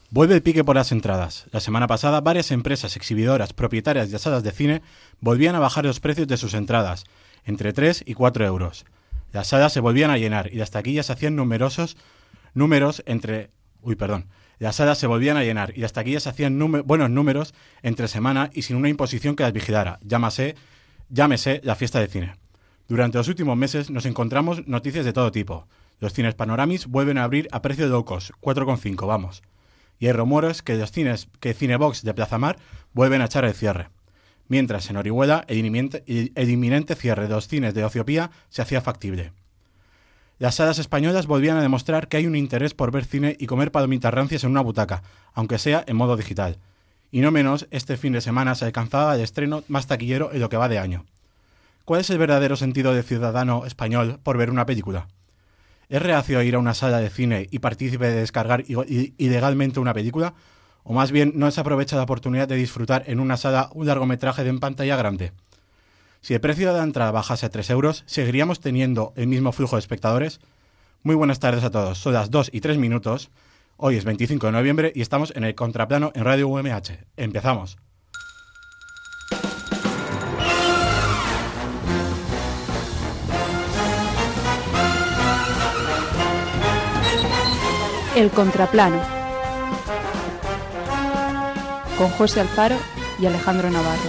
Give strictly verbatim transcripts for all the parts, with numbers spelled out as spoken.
Vuelve el pique por las entradas. La semana pasada, varias empresas exhibidoras propietarias de salas de cine volvían a bajar los precios de sus entradas, entre tres y cuatro euros. Las salas se volvían a llenar y las taquillas hacían numerosos números entre... Uy, perdón. Las salas se volvían a llenar y las taquillas hacían núme- buenos números entre semana y sin una imposición que las vigilara. Llámase, llámese la fiesta de cine. Durante los últimos meses nos encontramos noticias de todo tipo. Los cines Panoramis vuelven a abrir a precio de locos, cuatro coma cinco, vamos. Y hay rumores que los cines, que Cinebox de Plaza Mar vuelven a echar el cierre. Mientras en Orihuela el inminente, el inminente cierre de los cines de Ociopía se hacía factible. Las salas españolas volvían a demostrar que hay un interés por ver cine y comer palomitas rancias en una butaca, aunque sea en modo digital. Y no menos, este fin de semana se alcanzaba el estreno más taquillero en lo que va de año. ¿Cuál es el verdadero sentido del ciudadano español por ver una película? ¿Es reacio a ir a una sala de cine y partícipe de descargar ilegalmente una película? ¿O más bien no se aprovecha la oportunidad de disfrutar en una sala un largometraje de en pantalla grande? Si el precio de la entrada bajase a tres euros, ¿seguiríamos teniendo el mismo flujo de espectadores? Muy buenas tardes a todos, son las dos y tres minutos. Hoy es veinticinco de noviembre y estamos en el Contraplano en Radio U M H. Empezamos. El Contraplano, con José Alfaro y Alejandro Navarro.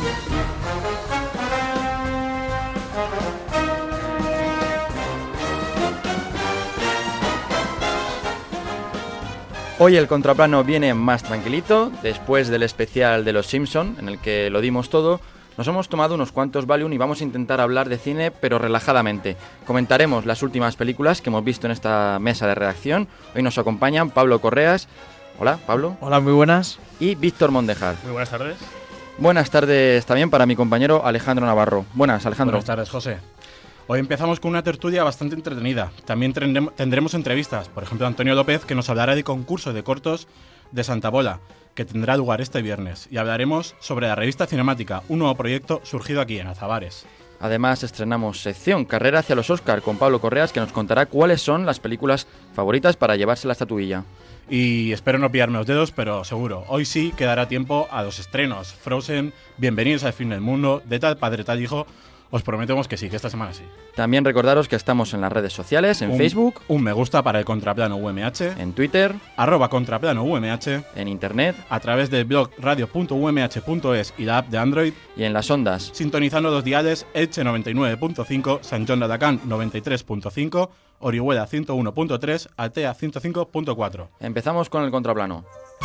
Hoy el Contraplano viene más tranquilito, después del especial de Los Simpson, en el que lo dimos todo. Nos hemos tomado unos cuantos Valium y vamos a intentar hablar de cine, pero relajadamente. Comentaremos las últimas películas que hemos visto en esta mesa de redacción. Hoy nos acompañan Pablo Correas. Hola, Pablo. Hola, muy buenas. Y Víctor Mondejar. Muy buenas tardes. Buenas tardes también para mi compañero Alejandro Navarro. Buenas, Alejandro. Buenas tardes, José. Hoy empezamos con una tertulia bastante entretenida. También tendremos entrevistas. Por ejemplo, Antonio López, que nos hablará del concurso de cortos de Santa Bola, que tendrá lugar este viernes, y hablaremos sobre la revista Cinemática, un nuevo proyecto surgido aquí en Azabares. Además estrenamos sección Carrera hacia los Oscar con Pablo Correas, que nos contará cuáles son las películas favoritas para llevarse la estatuilla. Y espero no pillarme los dedos, pero seguro, hoy sí quedará tiempo a los estrenos. Frozen, Bienvenidos al fin del mundo, De tal padre tal hijo. Os prometemos que sí, que esta semana sí. También recordaros que estamos en las redes sociales, en un, Facebook. Un me gusta para el Contraplano U M H. En Twitter. Arroba Contraplano U M H. En Internet. A través del blog radio punto u m h punto es y la app de Android. Y en las ondas. Sintonizando los diales Elche noventa y nueve punto cinco, San John de Alacant noventa y tres punto cinco, Orihuela ciento uno punto tres, Altea ciento cinco punto cuatro. Empezamos con el Contraplano.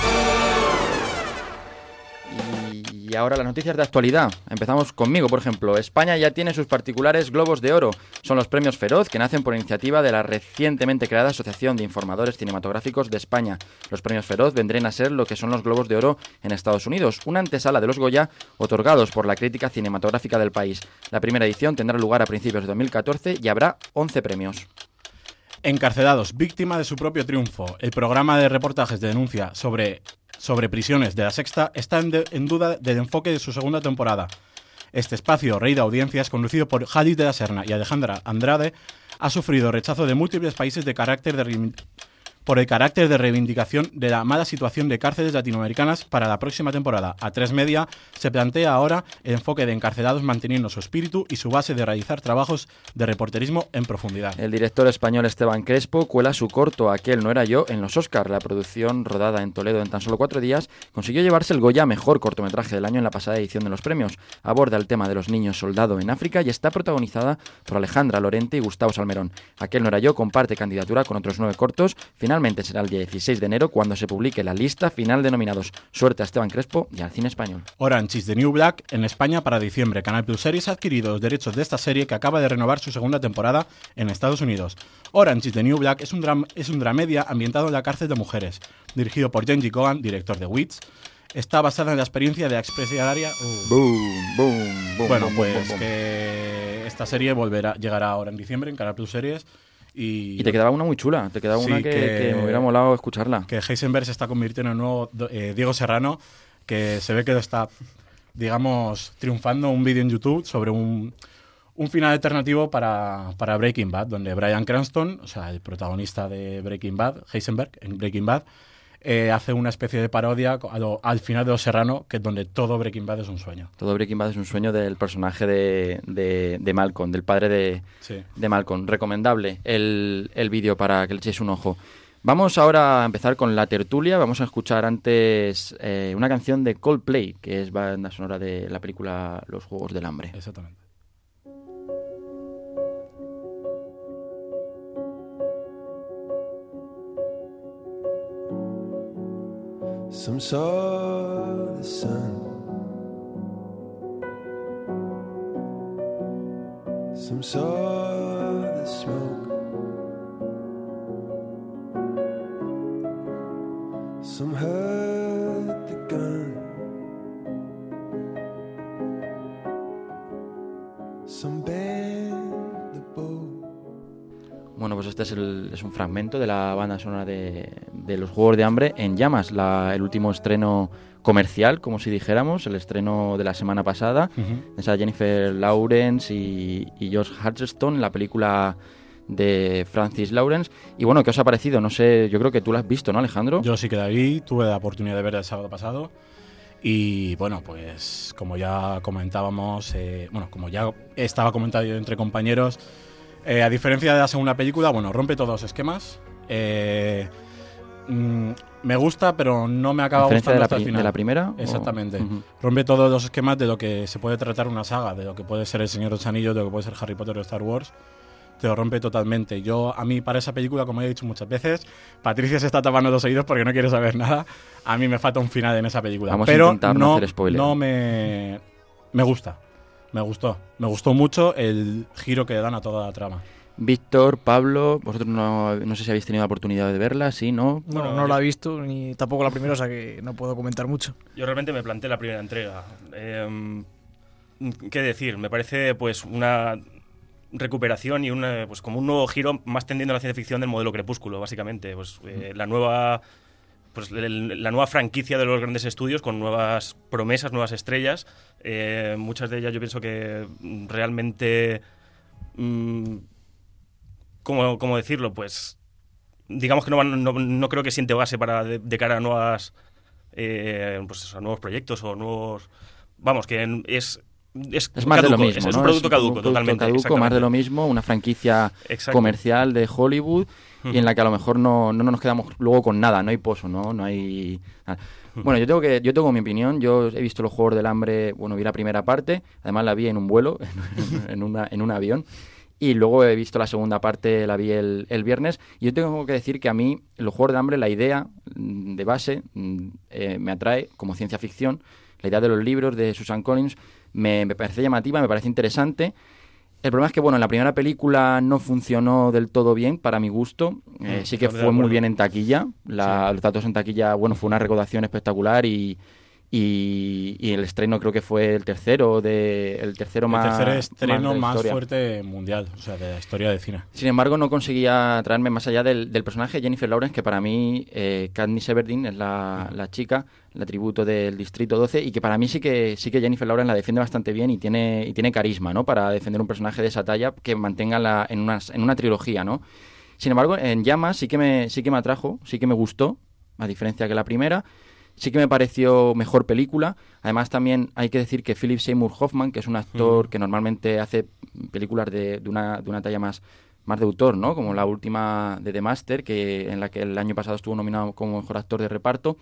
Y ahora las noticias de actualidad. Empezamos conmigo, por ejemplo. España ya tiene sus particulares Globos de Oro. Son los premios Feroz, que nacen por iniciativa de la recientemente creada Asociación de Informadores Cinematográficos de España. Los premios Feroz vendrían a ser lo que son los Globos de Oro en Estados Unidos, una antesala de los Goya otorgados por la crítica cinematográfica del país. La primera edición tendrá lugar a principios de dos mil catorce y habrá once premios. Encarcelados, víctima de su propio triunfo. El programa de reportajes de denuncia sobre... sobre prisiones de La Sexta está en, de, en duda del enfoque de su segunda temporada. Este espacio, rey de audiencias, conducido por Jalis de la Serna y Alejandra Andrade, ha sufrido rechazo de múltiples países de carácter de, por el carácter de reivindicación de la mala situación de cárceles latinoamericanas para la próxima temporada. A tres Media se plantea ahora el enfoque de encarcelados manteniendo su espíritu y su base de realizar trabajos de reporterismo en profundidad. El director español Esteban Crespo cuela su corto Aquel no era yo en los Oscar. La producción, rodada en Toledo en tan solo cuatro días, consiguió llevarse el Goya a mejor cortometraje del año en la pasada edición de los premios. Aborda el tema de los niños soldado en África y está protagonizada por Alejandra Lorente y Gustavo Salmerón. Aquel no era yo comparte candidatura con otros nueve cortos. Finalmente será el día dieciséis de enero cuando se publique la lista final de nominados. Suerte a Esteban Crespo y al cine español. Orange is the New Black en España para diciembre. Canal Plus Series ha adquirido los derechos de esta serie que acaba de renovar su segunda temporada en Estados Unidos. Orange is the New Black es un, dram- es un dramedia ambientado en la cárcel de mujeres, dirigido por Jenji Kogan, director de Wits. Está basada en la experiencia de la expresidiaria... Uh. Boom, boom, boom. Bueno, boom, pues boom, boom. que esta serie volverá, llegará ahora en diciembre en Canal Plus Series. Y, y te quedaba una muy chula, te quedaba sí, una que, que, que me hubiera molado escucharla. Que Heisenberg se está convirtiendo en el nuevo eh, Diego Serrano, que se ve que lo está, digamos, triunfando un vídeo en YouTube sobre un, un final alternativo para, para Breaking Bad, donde Bryan Cranston, o sea, el protagonista de Breaking Bad, Heisenberg, en Breaking Bad, eh, hace una especie de parodia a lo- al final de Los Serrano, que es donde todo Breaking Bad es un sueño. Todo Breaking Bad es un sueño del personaje de, de, de Malcolm, del padre de, Sí. de Malcolm. Recomendable el, el vídeo para que le echéis un ojo. Vamos ahora a empezar con la tertulia. Vamos a escuchar antes eh, una canción de Coldplay, que es banda sonora de la película Los Juegos del Hambre. Exactamente. Some saw the sun, some saw the smoke, some heard the gun, some bent the bow. Bueno, pues este es, el- es un fragmento de la banda sonora de, de Los Juegos de Hambre en Llamas, la- el último estreno comercial, como si dijéramos, el estreno de la semana pasada, Ujú. de esa Jennifer Lawrence y, y Josh Hutcherson, la película de Francis Lawrence. Y bueno, ¿qué os ha parecido? No sé, yo creo que tú la has visto, ¿no, Alejandro? Yo sí que la vi, tuve la oportunidad de verla el sábado pasado. Y bueno, pues como ya comentábamos, eh, bueno, como ya estaba comentado entre compañeros, eh, a diferencia de la segunda película, bueno, rompe todos los esquemas. Eh, mm, me gusta, pero no me acaba ¿A diferencia gustando de la, hasta el pri- final. de la primera? Exactamente. O- Ujú. Rompe todos los esquemas de lo que se puede tratar una saga, de lo que puede ser El Señor de los Anillos, de lo que puede ser Harry Potter o Star Wars. Te lo rompe totalmente. Yo, a mí, para esa película, como he dicho muchas veces, Patricia se está tapando los oídos porque no quiere saber nada. A mí me falta un final en esa película. Vamos a Pero intentar no no, hacer spoiler. no me... Me gusta. Me gustó. Me gustó mucho el giro que le dan a toda la trama. Víctor, Pablo, vosotros no, no sé si habéis tenido la oportunidad de verla, ¿sí, no? Bueno, Bueno, no yo- la he visto ni tampoco la primera, o sea que no puedo comentar mucho. Yo realmente me planteé la primera entrega. Eh, ¿Qué decir? Me parece pues una recuperación y una, pues como un nuevo giro más tendiendo a la ciencia ficción del modelo Crepúsculo, básicamente. Pues eh, la nueva pues el- la nueva franquicia de los grandes estudios con nuevas promesas, nuevas estrellas. Eh, muchas de ellas yo pienso que mm, realmente mm, ¿cómo, cómo decirlo? Pues digamos que no, van- no, no creo que siente base para de, de cara a nuevas eh, pues a nuevos proyectos o nuevos vamos que en- es es, Es más caduco, de lo mismo, es, es ¿no? un producto un caduco producto totalmente caduco, más exactamente. de lo mismo, una franquicia Exacto. comercial de Hollywood Ujú. y en la que a lo mejor no, no nos quedamos luego con nada, no hay pozo, ¿no? No hay... nada. Bueno, yo tengo que yo tengo mi opinión, yo he visto Los Juegos del Hambre, bueno, vi la primera parte, además la vi en un vuelo, en, en una, en un avión, y luego he visto la segunda parte, la vi el, el viernes, y yo tengo que decir que a mí, Los Juegos del Hambre, la idea mm, de base mm, eh, me atrae como ciencia ficción, la idea de los libros de Susan Collins me, me parece llamativa, me parece interesante. El problema es que, bueno, en la primera película no funcionó del todo bien, para mi gusto. Eh, Mm, sí que totalmente de fue muy acuerdo. bien en taquilla. La- Los datos en taquilla, bueno, fue una recaudación espectacular y, y, y el estreno creo que fue el tercero, de, el tercero más... el tercer estreno de la más, historia. fuerte mundial, o sea, de la historia de cine. Sin embargo, no conseguía traerme más allá del, del personaje de Jennifer Lawrence, que para mí, eh, Katniss Everdeen es la, la chica, el atributo del Distrito doce, y que para mí sí que sí que Jennifer Lawrence la defiende bastante bien y tiene y tiene carisma, ¿no? Para defender un personaje de esa talla que mantenga la, en, una, en una trilogía, ¿no? Sin embargo, en Llamas sí que me sí que me atrajo, sí que me gustó, a diferencia que la primera. Sí que me pareció mejor película. Además, también hay que decir que Philip Seymour Hoffman, que es un actor Mm. que normalmente hace películas de, de, una, de una talla más, más de autor, ¿no? Como la última de The Master, que, en la que el año pasado estuvo nominado como mejor actor de reparto.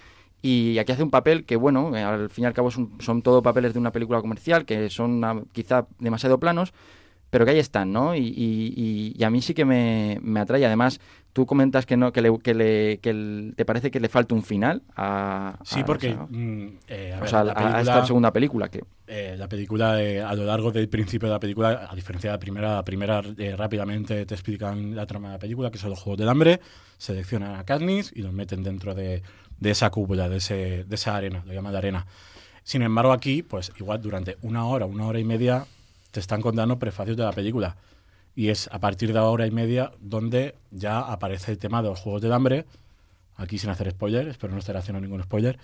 Y aquí hace un papel que, bueno, eh, al fin y al cabo son, son todo papeles de una película comercial, que son ah, quizá demasiado planos, pero que ahí están, ¿no? Y, y, y- y a mí sí que me, me atrae. Además, tú comentas que no que, le, que, le, que el- te parece que le falta un final a, Sí, a- porque... o sea, mm, eh, a o ver, sea, la a- a película- esta segunda película que Eh, la película, eh, a lo largo del principio de la película, a diferencia de la primera, la primera eh, rápidamente te explican la trama de la película, que son los Juegos del Hambre, seleccionan a Katniss y los meten dentro de, de esa cúpula, de, ese, de esa arena, lo llaman la arena. Sin embargo, aquí, pues igual durante una hora, una hora y media, te están contando prefacios de la película. Y es a partir de la hora y media donde ya aparece el tema de los Juegos del Hambre, aquí sin hacer spoiler, espero no estar haciendo ningún spoiler,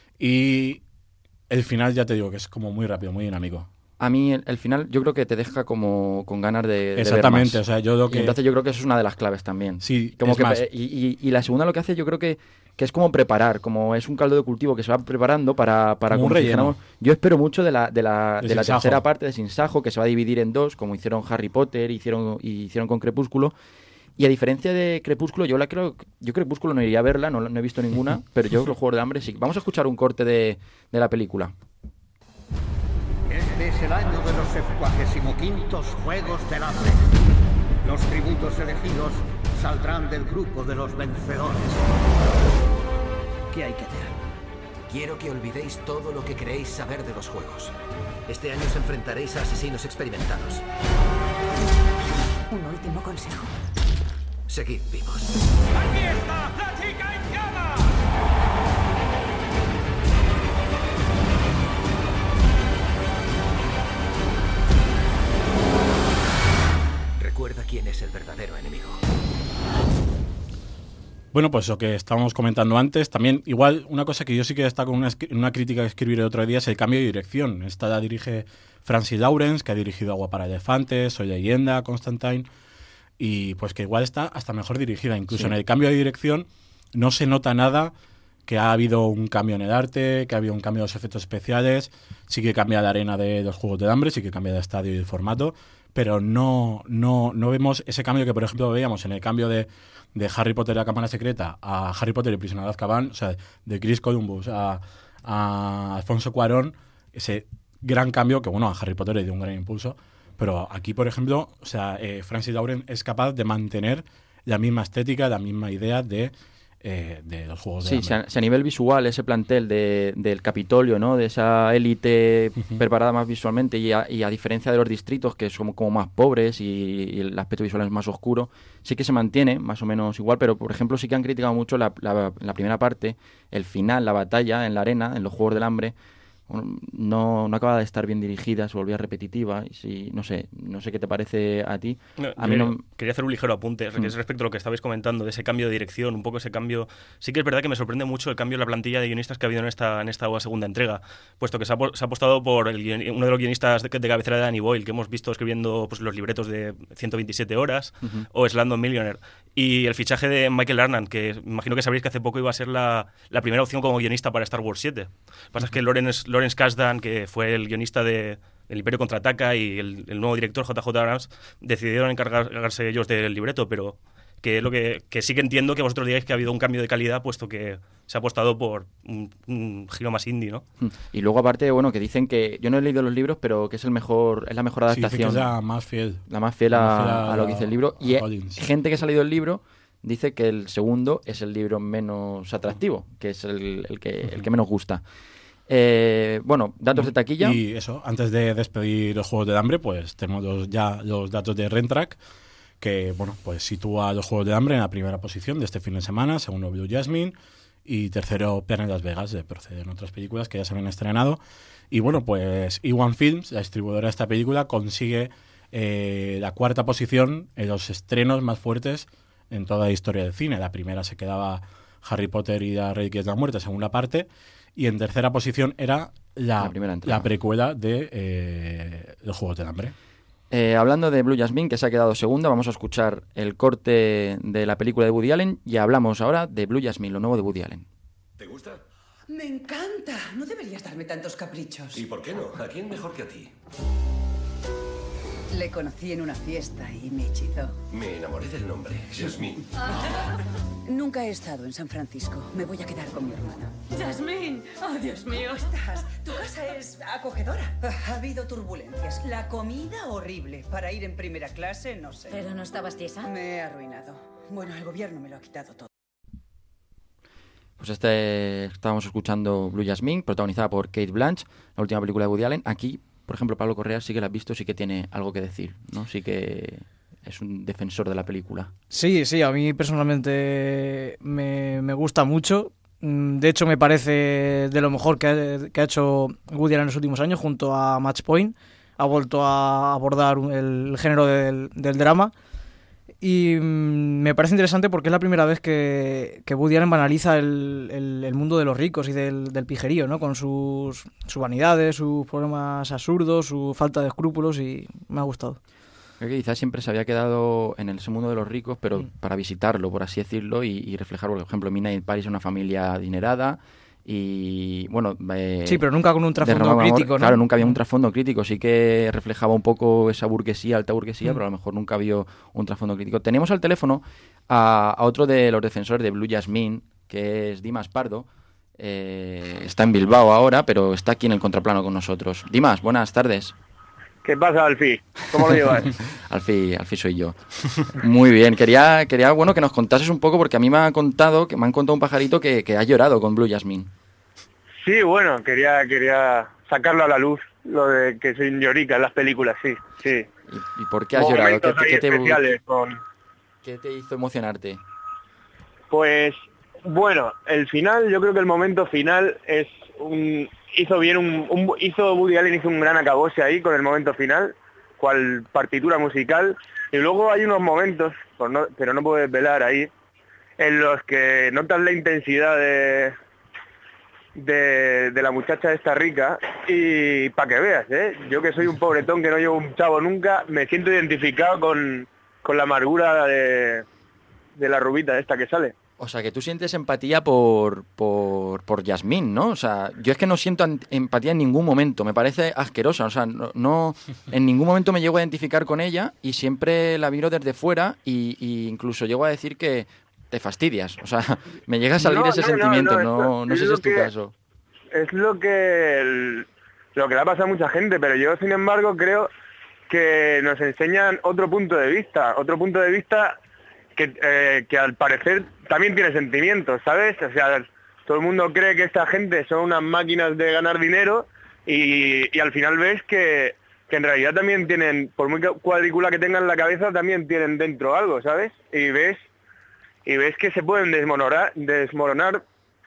y el final ya te digo que es como muy rápido, muy dinámico. a mí el, el final yo creo que te deja como con ganas de, de ver Exactamente, más. o sea, yo lo Y que... entonces yo creo que eso es una de las claves también. Sí, Como es que, más, y, y- y la segunda lo que hace yo creo que que es como preparar, como es un caldo de cultivo que se va preparando para, para como un como si relleno. dijéramos- yo espero mucho de la, de la, De de la Sin Sajo. tercera parte de Sin Sajo, que se va a dividir en dos, como hicieron Harry Potter, hicieron, y hicieron con Crepúsculo. Y a diferencia de Crepúsculo, yo la creo, yo Crepúsculo no iría a verla, no, no he visto ninguna, pero yo los Juegos de Hambre sí. Vamos a escuchar un corte de, de la película. Este es el año de los septuagésimo quintos Juegos del Hambre. Los tributos elegidos saldrán del grupo de los vencedores. ¿Qué hay que hacer? Quiero que olvidéis todo lo que creéis saber de los juegos. Este año os enfrentaréis a asesinos experimentados. ¿Un último consejo? Seguid vivos. ¡Aquí está la chica en llamas! Recuerda quién es el verdadero enemigo. Bueno, pues lo que estábamos comentando antes, también igual una cosa que yo sí que destaco en una, escri- en una crítica que escribí el otro día es el cambio de dirección. Esta la dirige Francis Lawrence, que ha dirigido Agua para Elefantes, Soy Leyenda, Constantine, y pues que igual está hasta mejor dirigida. Incluso Sí. en el cambio de dirección no se nota nada que ha habido un cambio en el arte, que ha habido un cambio en los efectos especiales, sí que cambia la arena de los Juegos del Hambre, sí que cambia el estadio y el formato, pero no, no, no vemos ese cambio que, por ejemplo, veíamos en el cambio de, de Harry Potter y la Cámara Secreta a Harry Potter y el Prisionero de Azkaban, o sea, de Chris Columbus a, a Alfonso Cuarón, ese gran cambio que, bueno, a Harry Potter le dio un gran impulso, pero aquí, por ejemplo, o sea, eh, Francis Lawrence es capaz de mantener la misma estética, la misma idea de, eh, de los Juegos Sí, del si Hambre. a, si a nivel visual, ese plantel de, del Capitolio, ¿no? De esa élite preparada más visualmente y a, y a diferencia de los distritos que son como más pobres y, y el aspecto visual es más oscuro, sí que se mantiene más o menos igual, pero por ejemplo sí que han criticado mucho la, la, la primera parte, el final, la batalla en la arena, en los Juegos del Hambre. Bueno, no, no acaba de estar bien dirigida, se volvía repetitiva y sí, no sé, no sé qué te parece a ti. No, A mí yo no... Quería hacer un ligero apunte, que Mm. es respecto a lo que estabais comentando, de ese cambio de dirección, un poco ese cambio. Sí que es verdad que me sorprende mucho el cambio en la plantilla de guionistas que ha habido en esta, en esta segunda entrega, puesto que se ha, po- se ha apostado por el guion- uno de los guionistas de, de cabecera de Danny Boyle, que hemos visto escribiendo pues, los libretos de ciento veintisiete horas, Ujú. o Slumdog Millionaire. Y el fichaje de Michael Arndt, que imagino que sabréis que hace poco iba a ser la, la primera opción como guionista para Star Wars siete. Lo que pasa es que Lawrence, Lawrence Kasdan, que fue el guionista de El Imperio Contraataca, y el, el nuevo director, J J Abrams, decidieron encargarse ellos del libreto, pero que es lo que, que sí que entiendo que vosotros digáis que ha habido un cambio de calidad, puesto que se ha apostado por un, un giro más indie, ¿no? Y luego aparte, bueno, que dicen que yo no he leído los libros, pero que es el mejor, es la mejor Sí, dice que adaptación. es la más fiel. La más fiel La a, más fiel a- a lo que dice el libro. a Y eh, Collins. gente que ha leído el libro dice que el segundo es el libro menos atractivo, que es el, el que, el que menos gusta. Eh, bueno, datos de taquilla. Y eso, antes de despedir los Juegos del Hambre, pues tenemos los- ya los datos de Rentrack, que bueno, pues sitúa los Juegos del Hambre en la primera posición de este fin de semana, segundo Blue Jasmine, y tercero Planet Las Vegas, de proceden otras películas que ya se habían estrenado. Y bueno, pues E uno Films, la distribuidora de esta película, consigue eh, la cuarta posición en los estrenos más fuertes en toda la historia del cine. La primera se quedaba Harry Potter y la Reliquias de la Muerte, segunda parte, y en tercera posición era la, La primera entrega. la precuela de eh, los Juegos del Hambre. Eh, hablando de Blue Jasmine, que se ha quedado segunda, vamos a escuchar el corte de la película de Woody Allen y hablamos ahora de Blue Jasmine, lo nuevo de Woody Allen. ¿Te gusta? Me encanta. No deberías darme tantos caprichos. ¿Y por qué no? ¿A quién mejor que a ti? Le conocí en una fiesta y me hechizó. Me enamoré del nombre, Jasmine. Nunca he estado en San Francisco. Me voy a quedar con mi hermana. Jasmine, oh Dios mío. ¿Cómo estás? Tu casa es acogedora. Ha habido turbulencias. La comida horrible. Para ir en primera clase, no sé. ¿Pero no estabas tiesa? Me he arruinado. Bueno, el gobierno me lo ha quitado todo. Pues este estábamos escuchando Blue Jasmine, protagonizada por Kate Blanchett, la última película de Woody Allen. Aquí, por ejemplo, Pablo Correa sí que la ha visto, sí que tiene algo que decir, ¿no? Sí que es un defensor de la película. Sí, sí, a mí personalmente me, me gusta mucho. Mm, De hecho, me parece de lo mejor que ha, que ha hecho Woody Allen en los últimos años, junto a Match Point. Ha vuelto a abordar un- el género del, del drama. Y mm, me parece interesante porque es la primera vez que, que Woody Allen banaliza el, el, el mundo de los ricos y del, del pijerío, ¿no? Con sus, sus vanidades, sus problemas absurdos, su falta de escrúpulos, y me ha gustado. Creo que quizás siempre se había quedado en ese mundo de los ricos, pero mm. para visitarlo, por así decirlo, y, y reflejar, por ejemplo, Midnight in Paris es una familia adinerada y, bueno... Eh, sí, pero nunca con un trasfondo crítico, ¿no? Claro, nunca había un trasfondo crítico. Sí que reflejaba un poco esa burguesía, alta burguesía, mm. pero a lo mejor nunca había un trasfondo crítico. Tenemos al teléfono a, a otro de los defensores de Blue Jasmine, que es Dimas Pardo. Eh, está en Bilbao ahora, pero está aquí en el contraplano con nosotros. Dimas, buenas tardes. ¿Qué pasa, Alfie? ¿Cómo lo llevas? Alfie, Alfie soy yo. Muy bien, quería, quería bueno, que nos contases un poco, porque a mí me ha contado, que me han contado un pajarito que, que ha llorado con Blue Jasmine. Sí, bueno, quería quería sacarlo a la luz, lo de que soy llorica en las películas, sí, sí. ¿Y, y por qué has llorado? ¿Qué, ¿Qué, te, especiales con... ¿Qué te hizo emocionarte? Pues, bueno, el final, yo creo que el momento final es un... Hizo bien un, un hizo Woody Allen hizo un gran acabose ahí con el momento final, cual partitura musical, y luego hay unos momentos, por no, pero no puedo desvelar ahí, en los que notas la intensidad de de, de la muchacha esta rica, y para que veas, ¿eh? Yo que soy un pobretón que no llevo un chavo nunca, me siento identificado con, con la amargura de, de la rubita esta que sale. O sea, que tú sientes empatía por, por, por Jasmine, ¿no? O sea, yo es que no siento empatía en ningún momento, me parece asquerosa, o sea, no, no en ningún momento me llego a identificar con ella y siempre la miro desde fuera y, y incluso llego a decir que te fastidias, o sea, me llega a salir no, ese no, sentimiento, no, no, no, no sé si es tu que, caso. Es lo que, el, lo que le ha pasado a mucha gente, pero yo, sin embargo, creo que nos enseñan otro punto de vista, otro punto de vista... Que, eh, que al parecer también tiene sentimientos, ¿sabes? O sea, todo el mundo cree que esta gente son unas máquinas de ganar dinero y, y al final ves que, que en realidad también tienen, por muy cuadrícula que tengan en la cabeza, también tienen dentro algo, ¿sabes? Y ves y ves que se pueden desmoronar, desmoronar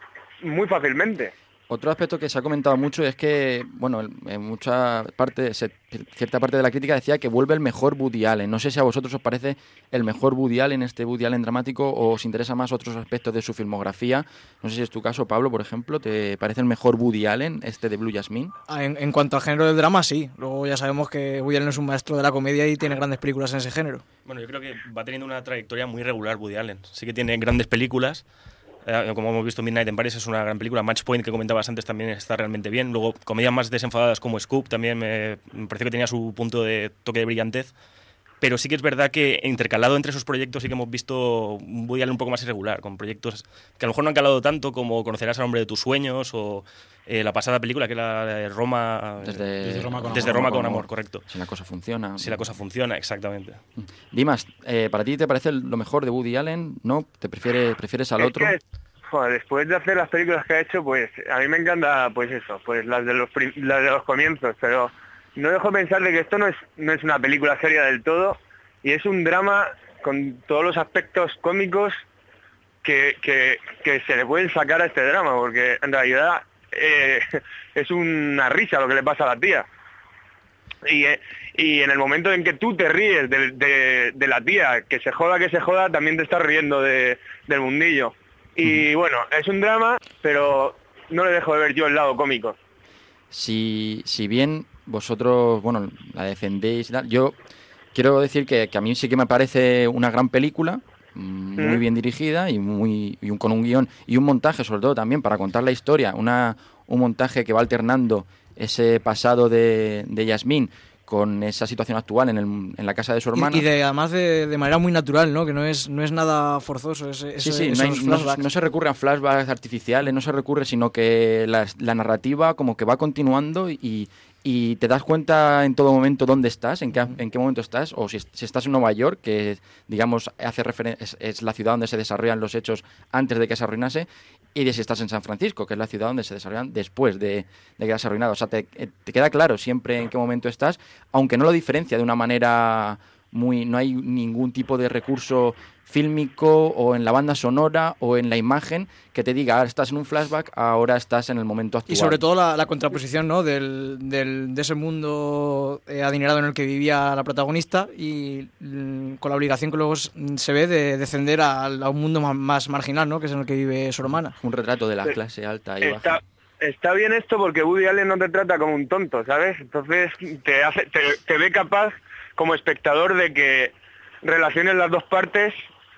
muy fácilmente. Otro aspecto que se ha comentado mucho es que, bueno, en mucha parte, cierta parte de la crítica decía que vuelve el mejor Woody Allen. No sé si a vosotros os parece el mejor Woody Allen, este Woody Allen dramático, o os interesa más otros aspectos de su filmografía. No sé si es tu caso, Pablo, por ejemplo. ¿Te parece el mejor Woody Allen, este de Blue Jasmine? En, en cuanto al género del drama, sí. Luego ya sabemos que Woody Allen es un maestro de la comedia y tiene grandes películas en ese género. Bueno, yo creo que va teniendo una trayectoria muy regular Woody Allen. Sí que tiene grandes películas. Como hemos visto, Midnight in Paris es una gran película. Match Point, que comentabas antes, también está realmente bien. Luego, comedias más desenfadadas como Scoop también me, me pareció que tenía su punto de toque de brillantez. Pero sí que es verdad que intercalado entre esos proyectos sí que hemos visto un Woody Allen un poco más irregular, con proyectos que a lo mejor no han calado tanto, como Conocerás al hombre de tus sueños o eh, la pasada película que era de Roma, desde, desde Roma con desde amor, Roma con amor, amor, correcto. Si la cosa funciona. Si la cosa funciona, exactamente. Dimas, eh, ¿para ti te parece lo mejor de Woody Allen? ¿No? ¿Te prefieres, prefieres al es otro? Que... Joder, después de hacer las películas que ha hecho, pues a mí me encanta, pues eso, pues las de los las de los comienzos, pero no dejo pensar de que esto no es no es una película seria del todo y es un drama con todos los aspectos cómicos que, que, que se le pueden sacar a este drama, porque en realidad eh, es una risa lo que le pasa a la tía. Y, eh, y en el momento en que tú te ríes de, de, de la tía, que se joda, que se joda, también te estás riendo de, del mundillo. Y bueno, es un drama, pero no le dejo de ver yo el lado cómico. Si, si bien vosotros, bueno, la defendéis y tal, yo quiero decir que, que a mí sí que me parece una gran película, muy mm. bien dirigida y muy y un, con un guión y un montaje sobre todo también para contar la historia, una un montaje que va alternando ese pasado de, de Jasmine con esa situación actual en, el, en la casa de su hermana. Y, y de, además de, de manera muy natural, ¿no? Que no es no es nada forzoso. Ese, sí, ese, sí, no, hay, no, no se recurre a flashbacks artificiales, no se recurre, sino que la, la narrativa como que va continuando y, y te das cuenta en todo momento dónde estás, en qué, en qué momento estás, o si, si estás en Nueva York, que digamos hace referen- es, es la ciudad donde se desarrollan los hechos antes de que se arruinase, y de si estás en San Francisco, que es la ciudad donde se desarrollan después de, de que has arruinado. O sea, te, te queda claro siempre en qué momento estás, aunque no lo diferencia de una manera muy... No hay ningún tipo de recurso fílmico o en la banda sonora o en la imagen que te diga, ahora estás en un flashback, ahora estás en el momento actual. Y sobre todo la, la contraposición, ¿no? del, del, de ese mundo eh, adinerado en el que vivía la protagonista y mm, con la obligación que luego se ve de descender a, a un mundo más, más marginal, ¿no? Que es en el que vive su hermana. Un retrato de la clase alta y Está... baja. Está bien esto porque Woody Allen no te trata como un tonto, ¿sabes? Entonces te hace, te, te ve capaz como espectador de que relaciones las dos partes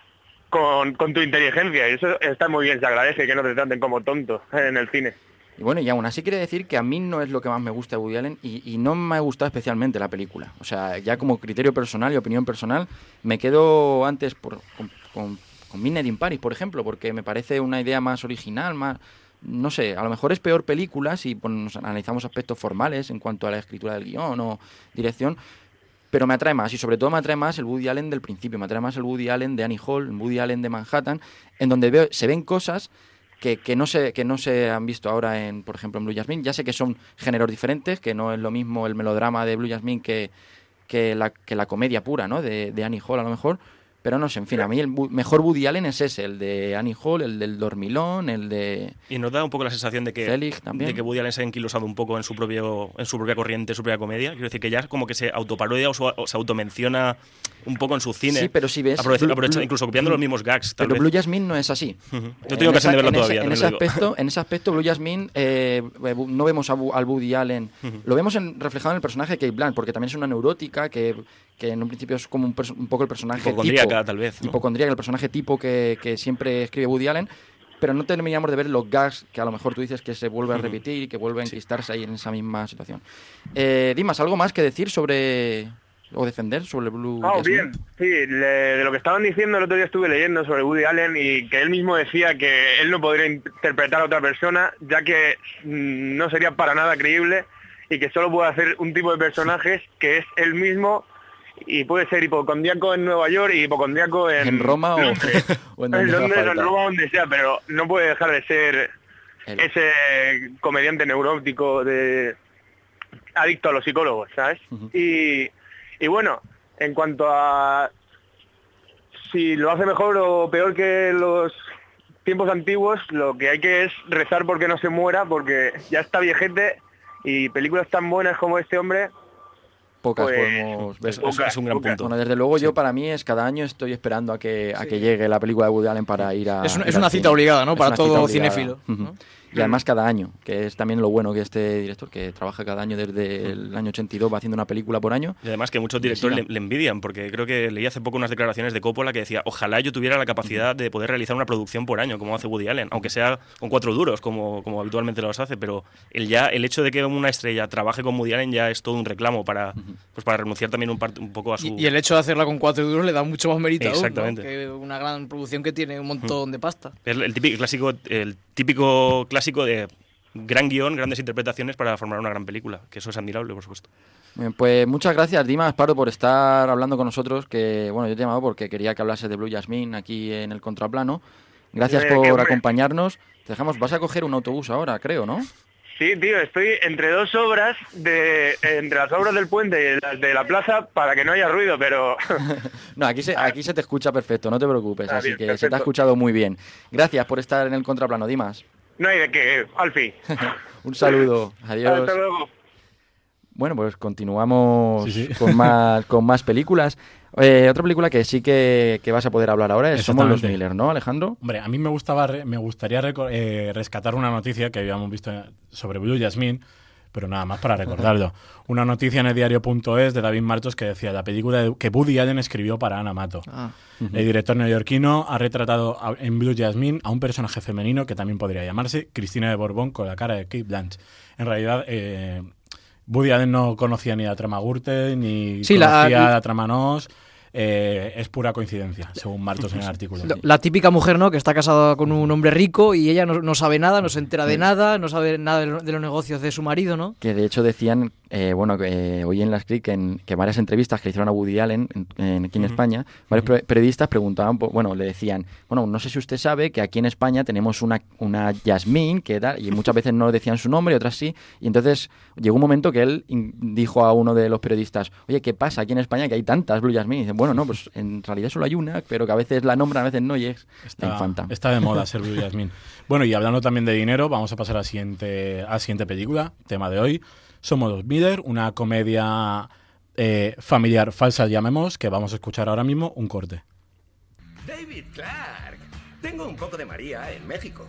con, con tu inteligencia, y eso está muy bien, se agradece que no te traten como tonto en el cine. Y bueno, y aún así quiere decir que a mí no es lo que más me gusta de Woody Allen y, y no me ha gustado especialmente la película. O sea, ya como criterio personal y opinión personal, me quedo antes por, con, con, con Midnight in Paris, por ejemplo, porque me parece una idea más original, más... No sé, a lo mejor es peor película si pues, nos analizamos aspectos formales en cuanto a la escritura del guión o dirección, pero me atrae más, y sobre todo me atrae más el Woody Allen del principio, me atrae más el Woody Allen de Annie Hall, el Woody Allen de Manhattan, en donde veo, se ven cosas... Que, que, no se, que no se han visto ahora, en por ejemplo, en Blue Jasmine. Ya sé que son géneros diferentes, que no es lo mismo el melodrama de Blue Jasmine que, que, la, que la comedia pura, ¿no? De, de Annie Hall, a lo mejor. Pero no sé, en fin, a mí el bu- mejor Woody Allen es ese, el de Annie Hall, el del Dormilón, el de... Y nos da un poco la sensación de que, Selig también. de que Woody Allen se ha enquilosado un poco en su propio en su propia corriente, en su propia comedia. Quiero decir que ya como que se autoparodia o, su- o se automenciona un poco en su cine. Sí, pero si ves... Aprovecha, Blue- aprovecha- Blue- incluso copiando los mismos gags, tal Pero vez. Blue Jasmine no es así. Uh-huh. Yo En tengo ocasión de verlo esa- en todavía. ese- En también ese, lo digo. aspecto, en ese aspecto, Blue Jasmine, eh, no vemos a Bu- al Woody Allen. Uh-huh. Lo vemos en, reflejado en el personaje de Kate Blanchett, porque también es una neurótica que, que en un principio es como un, perso- un poco el personaje Hipocondríaca, tipo, tal vez, ¿no? hipocondríaca, el personaje tipo que, que siempre escribe Woody Allen, pero no terminamos de ver los gags que a lo mejor tú dices que se vuelve a repetir y que vuelve a enquistarse ahí en esa misma situación. Eh, Dimas, ¿algo más que decir sobre o defender sobre Blue Ah, Jasmine? bien, sí, le- de lo que estaban diciendo el otro día estuve leyendo sobre Woody Allen y que él mismo decía que él no podría interpretar a otra persona ya que mm, no sería para nada creíble y que solo puede hacer un tipo de personajes que es él mismo y puede ser hipocondríaco en Nueva York y hipocondríaco en, ¿En Roma o, Londres, o en en donde haga Londres o en falta? Roma, donde sea, pero no puede dejar de ser Él. ese comediante neurótico de adicto a los psicólogos, ¿sabes? Ujú. Y y bueno, en cuanto a si lo hace mejor o peor que los tiempos antiguos, lo que hay que es rezar porque no se muera, porque ya está viejete y películas tan buenas como este hombre, Pocas pues, podemos ver. Es, es- es un gran Pocas. punto. Bueno, desde luego yo para mí es cada año estoy esperando a que a que llegue la película de Woody Allen para ir a Es una- ir es al una cine. cita obligada, ¿no? Es Para una todo cita obligada. cinéfilo, Ujú. ¿no? Y además cada año, que es también lo bueno que este director, que trabaja cada año desde el año ochenta y dos, va haciendo una película por año. Y además que muchos Que directores le, siga. le envidian, porque creo que leí hace poco unas declaraciones de Coppola que decía, ojalá yo tuviera la capacidad de poder realizar una producción por año, como hace Woody Allen, aunque sea con cuatro duros, como, como habitualmente los hace, pero el, ya, el hecho de que una estrella trabaje con Woody Allen ya es todo un reclamo para, pues para renunciar también un, part- un poco a su... Y, y el hecho de hacerla con cuatro duros le da mucho más mérito aún, ¿no? Exactamente. Que una gran producción que tiene un montón de pasta. Es el típico clásico, el típico clásico de gran guión, grandes interpretaciones para formar una gran película, que eso es admirable, por supuesto. Bien, pues muchas gracias, Dimas Pardo, por estar hablando con nosotros, que bueno, yo te he llamado porque quería que hablases de Blue Jasmine aquí en el contraplano. Gracias Eh, qué por hombre. acompañarnos. Te dejamos, vas a coger un autobús ahora, creo, ¿no? sí, tío, estoy entre dos obras, de entre las obras del puente y las de la plaza para que no haya ruido, pero No, aquí se, aquí se te escucha perfecto, no te preocupes, Ah, así bien, que se te ha perfecto. escuchado muy bien. Gracias por estar en el contraplano, Dimas. no hay de qué, Alfie. Un saludo, adiós. Hasta luego. Bueno, pues continuamos Sí, sí. con más con más películas. Eh, otra película que sí que, que vas a poder hablar ahora es Somos los Exactamente. Miller, ¿no, Alejandro? Hombre, a mí me gustaba, re- me gustaría reco- eh, rescatar una noticia que habíamos visto sobre Blue Jasmine, pero nada más para recordarlo. Una noticia en el diario punto es de David Martos que decía la película de- que Woody Allen escribió para Ana Mato. Ah. El director neoyorquino ha retratado a- en Blue Jasmine a un personaje femenino que también podría llamarse Cristina de Borbón con la cara de Kate Blanchett. En realidad, eh, Woody Allen no conocía ni a trama Gürtel ni Sí, la- conocía la- a trama Nos. Eh, es pura coincidencia, según Martos en el artículo. Lo- La típica mujer, ¿no? Que está casada con un hombre rico y ella no, no sabe nada, no se entera de nada, no sabe nada de, lo- de los negocios de su marido, ¿no? Que de hecho decían, eh, bueno, que eh, oí en las Click que en que varias entrevistas que hicieron a Woody Allen en, en- aquí en Ujú. España, varios pre- periodistas preguntaban, po- bueno, le decían, bueno, no sé si usted sabe que aquí en España tenemos una, una Jasmine, que da, y muchas veces no decían su nombre y otras sí, y entonces llegó un momento que él in- dijo a uno de los periodistas, oye, ¿qué pasa aquí en España que hay tantas Blue Jasmine? Y dicen, bueno, no, pues en realidad solo hay una, pero que a veces la nombran, a veces no, y es la Está, infanta. está de moda ser Blue Jasmine. Bueno, y hablando también de dinero, vamos a pasar a la siguiente, a la siguiente película, tema de hoy. Somos los Miller, una comedia eh, familiar falsa, llamemos, que vamos a escuchar ahora mismo un corte. David Clark. Tengo un poco de María en México.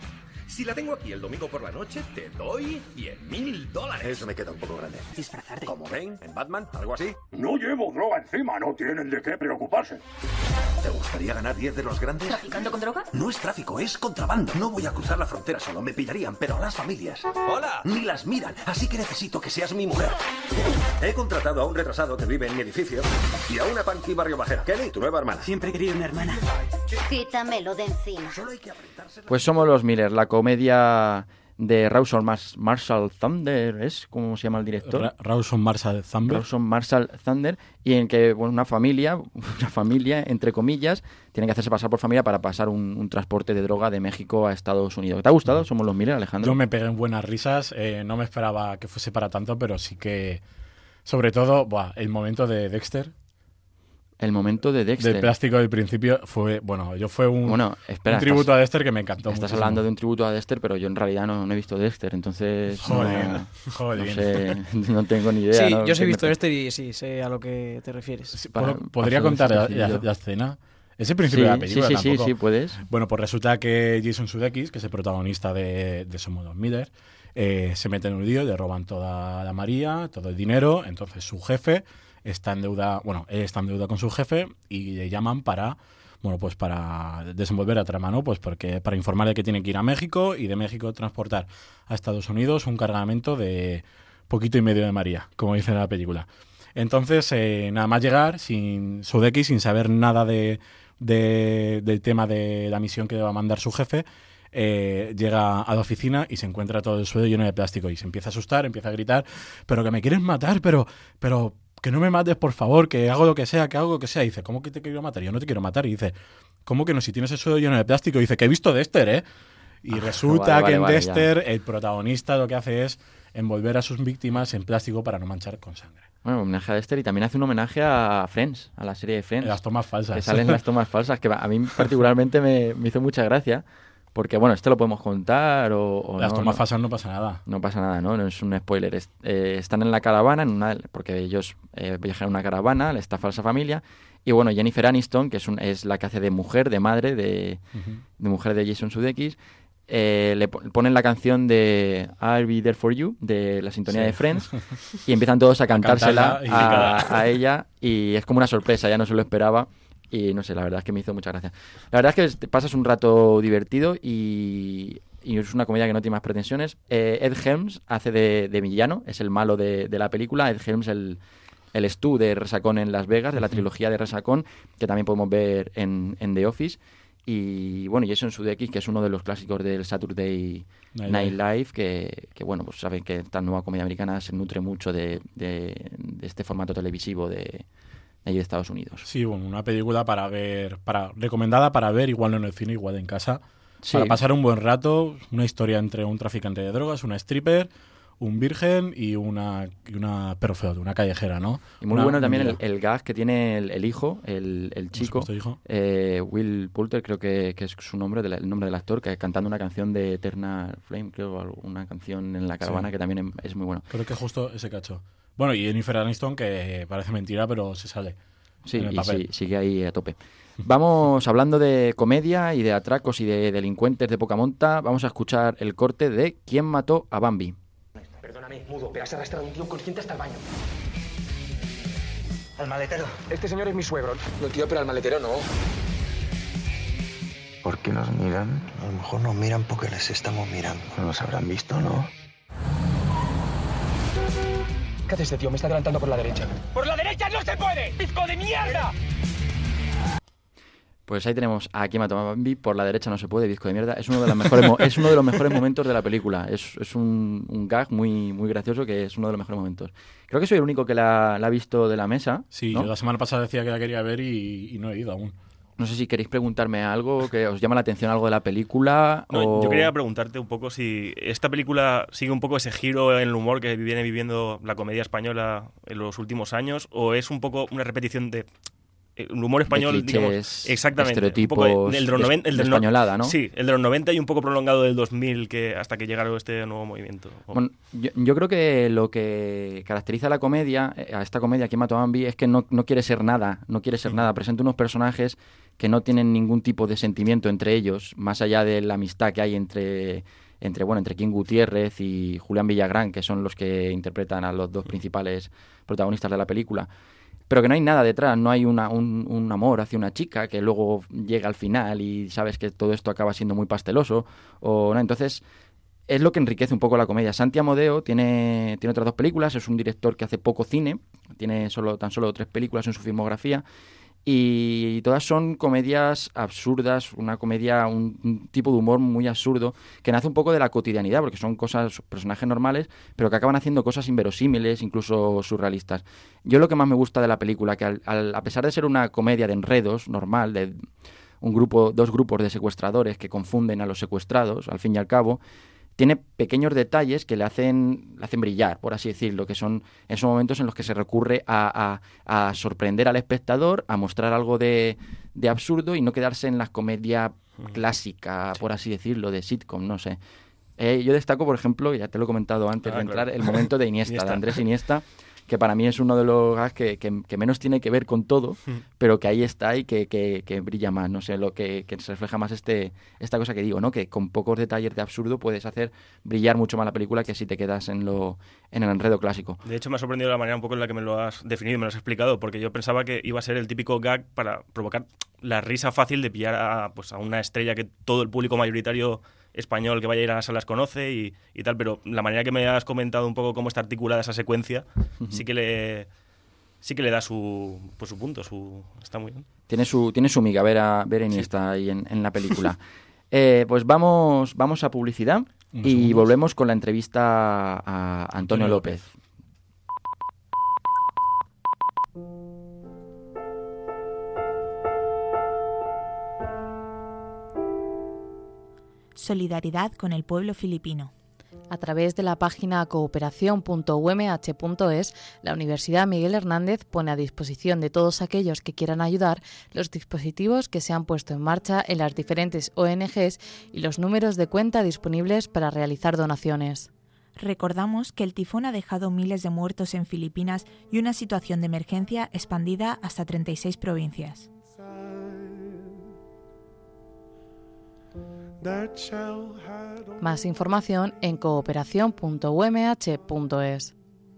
Si la tengo aquí el domingo por la noche, te doy cien mil dólares. Eso me queda un poco grande. Disfrazarte. ¿Como Bane en Batman? ¿Algo así? No llevo droga encima, no tienen de qué preocuparse. ¿Te gustaría ganar diez de los grandes? ¿Traficando con droga? No es tráfico, es contrabando. No voy a cruzar la frontera solo, me pillarían, pero a las familias. ¡Hola! Ni las miran, así que necesito que seas mi mujer. He contratado a un retrasado que vive en mi edificio y a una punky barrio bajera. Kelly, tu nueva hermana. Siempre he querido una hermana. Quítamelo de encima. Solo hay que apretársela. Pues somos los Miller, la comedia de Rawson Mars- Marshall Thunder, ¿es? ¿Cómo se llama el director? Ra- Rawson Marshall Thunder. Rawson Marshall Thunder, y en que bueno, una familia, una familia, entre comillas, tiene que hacerse pasar por familia para pasar un, un transporte de droga de México a Estados Unidos. ¿Te ha gustado? Somos los Miller, Alejandro. Yo me pegué en buenas risas, eh, no me esperaba que fuese para tanto, pero sí que, sobre todo, buah, el momento de Dexter, El momento de Dexter. del plástico del principio, fue, bueno, yo fue un, Bueno, espera, un tributo estás- a Dexter que me encantó Estás muchísimo. hablando de un tributo a Dexter, pero yo en realidad no, no he visto Dexter, entonces Joder, no, joder. no sé, no tengo ni idea. Sí, ¿no? yo sí he ¿Qué visto me- este y sí, sé a lo que te refieres. Sí, para- ¿puedo- ¿Podría paso contar la, desapercibido. la- la escena? Es el principio Sí, de la película sí, sí, sí, tampoco. sí, puedes. Bueno, pues resulta que Jason Sudeikis, que es el protagonista de, de Somos los Miller, eh, se mete en un lío, le roban toda la María, todo el dinero, entonces su jefe está en deuda, bueno, él está en deuda con su jefe y le llaman para, bueno, pues para desenvolver la trama, ¿no? Pues porque para informarle que tiene que ir a México y de México transportar a Estados Unidos un cargamento de poquito y medio de María, como dice en la película. Entonces, eh, nada más llegar, sin Sudeikis, sin saber nada de, de- del tema de la misión que le va a mandar su jefe, eh, llega a la oficina y se encuentra todo el suelo lleno de plástico y se empieza a asustar, empieza a gritar, pero que me quieres matar, pero, pero que no me mates, por favor, que hago lo que sea, que hago lo que sea. Y dice, ¿cómo que te quiero matar? Yo no te quiero matar. Y dice, ¿cómo que no? Si tienes el suelo lleno de plástico. Y dice, que he visto Dexter, ¿eh? Y Ah, resulta vale, vale, que en vale, Dexter el protagonista lo que hace es envolver a sus víctimas en plástico para no manchar con sangre. Bueno, homenaje a Dexter y también hace un homenaje a Friends, a la serie de Friends. Las tomas falsas. Que salen las tomas falsas, que a mí particularmente me, me hizo mucha gracia, porque bueno, esto lo podemos contar o, o Las no, tomas no. falsas no pasa nada. No pasa nada, ¿no? No es un spoiler. Es- eh, están en la caravana, en una, porque ellos eh, viajan en una caravana, esta falsa familia, y bueno, Jennifer Aniston, que es, un, es la que hace de mujer, de madre, de, Ujú. de mujer de Jason Sudeikis, eh, le po- ponen la canción de I'll Be There For You, de la sintonía Sí. de Friends, y empiezan todos a cantársela cantarla y- a, a ella, y es como una sorpresa, ya no se lo esperaba. Y no sé, la verdad es que me hizo mucha gracia. La verdad es que te pasas un rato divertido y, y es una comedia que no tiene más pretensiones. Eh, Ed Helms hace de, de villano, es el malo de, de la película. Ed Helms, el, el Stu de Resacón en Las Vegas, de la trilogía de Resacón, que también podemos ver en, en The Office. Y bueno, Jason Sudeikis, que es uno de los clásicos del Saturday Night Night Live. Live, que, que bueno, pues saben que esta nueva comedia americana se nutre mucho de, de, de este formato televisivo de, de ahí de Estados Unidos. Sí, bueno, una película para ver, para recomendada para ver, igual no en el cine, igual en casa. Sí. Para pasar un buen rato, una historia entre un traficante de drogas, una stripper, un virgen y una, y una perro feo, una callejera, ¿no? Y muy Una- bueno también el, mira. el gag que tiene el, el hijo, el, el chico, supuesto, hijo. eh, Will Poulter, creo que, que es su nombre, del- el nombre del actor, que cantando una canción de Eternal Flame, creo, una canción en la caravana Sí. que también em- es muy bueno. Creo que justo ese cacho. Bueno, y Jennifer Aniston, que parece mentira, pero se sale. Sí, en el y papel. sí, sigue ahí a tope. Vamos hablando de comedia y de atracos y de delincuentes de poca monta. Vamos a escuchar el corte de ¿Quién mató a Bambi? Perdóname, mudo, pero has arrastrado a un tío inconsciente hasta el baño. ¿Al maletero? Este señor es mi suegro. No, tío, pero al maletero no. ¿Por qué nos miran? A lo mejor nos miran porque les estamos mirando. No nos habrán visto, ¿no? ¿Qué hace este tío? Me está adelantando por la derecha. ¡Por la derecha no se puede! ¡Disco de mierda! Pues ahí tenemos a ¿Quién mató a Bambi? Por la derecha no se puede, disco de mierda. Es uno de los mejores, mo- es uno de los mejores momentos de la película. Es, es un, un gag muy, muy gracioso que es uno de los mejores momentos. Creo que soy el único que la, la ha visto de la mesa. Sí, ¿no? yo la semana pasada decía que la quería ver y, y no he ido aún. No sé si queréis preguntarme algo, que os llama la atención algo de la película. No, o... Yo quería preguntarte un poco si esta película sigue un poco ese giro en el humor que viene viviendo la comedia española en los últimos años, o es un poco una repetición de el humor español, de clichés, digamos, exactamente, estereotipos, un poco el de los de- noventa, el de del no- españolada, ¿no? Sí, el de los noventa y un poco prolongado del dos mil, que hasta que llegara este nuevo movimiento. Bueno, yo, yo creo que lo que caracteriza a la comedia, eh, a esta comedia ¿Quién mató a Bambi? Es que no, no quiere ser nada, no quiere ser nada. Presenta unos personajes que no tienen ningún tipo de sentimiento entre ellos, más allá de la amistad que hay entre, entre, bueno, entre King Gutiérrez y Julián Villagrán, que son los que interpretan a los dos principales protagonistas de la película. Pero que no hay nada detrás, no hay una, un, un amor hacia una chica que luego llega al final y sabes que todo esto acaba siendo muy pasteloso. O, ¿no? Entonces, es lo que enriquece un poco la comedia. Santi Amodeo tiene, tiene otras dos películas, es un director que hace poco cine, tiene solo tan solo tres películas en su filmografía, y todas son comedias absurdas, una comedia, un, un tipo de humor muy absurdo, que nace un poco de la cotidianidad, porque son cosas, personajes normales, pero que acaban haciendo cosas inverosímiles, incluso surrealistas. Yo lo que más me gusta de la película, que al, al, a pesar de ser una comedia de enredos normal, de un grupo, dos grupos de secuestradores que confunden a los secuestrados, al fin y al cabo, tiene pequeños detalles que le hacen, le hacen brillar, por así decirlo, que son esos momentos en los que se recurre a, a, a sorprender al espectador, a mostrar algo de, de absurdo y no quedarse en la comedia clásica, por así decirlo, de sitcom, no sé. Eh, yo destaco, por ejemplo, ya te lo he comentado antes ah, de entrar, claro. el momento de Iniesta, Iniesta. de Andrés Iniesta, que para mí es uno de los gags que, que, que menos tiene que ver con todo, pero que ahí está y que, que, que brilla más, no sé, lo que, que se refleja más este esta cosa que digo, ¿no? Que con pocos detalles de absurdo puedes hacer brillar mucho más la película que si te quedas en lo en el enredo clásico. De hecho, me ha sorprendido la manera un poco en la que me lo has definido y me lo has explicado, porque yo pensaba que iba a ser el típico gag para provocar la risa fácil de pillar a, pues, a una estrella que todo el público mayoritario español que vaya a ir a las salas conoce y, y tal, pero la manera que me has comentado un poco cómo está articulada esa secuencia, uh-huh. sí que le sí que le da su pues su punto, su está muy bien. Tiene su tiene su miga ver a ver Iniesta sí. ahí en, en la película. eh, pues vamos vamos a publicidad y segundos. Volvemos con la entrevista a Antonio, Antonio López. López. Solidaridad con el pueblo filipino. A través de la página cooperación punto u eme hache punto es, la Universidad Miguel Hernández pone a disposición de todos aquellos que quieran ayudar los dispositivos que se han puesto en marcha en las diferentes O Ene Ges y los números de cuenta disponibles para realizar donaciones. Recordamos que el tifón ha dejado miles de muertos en Filipinas y una situación de emergencia expandida hasta treinta y seis provincias. Más información en cooperación punto u eme hache punto es.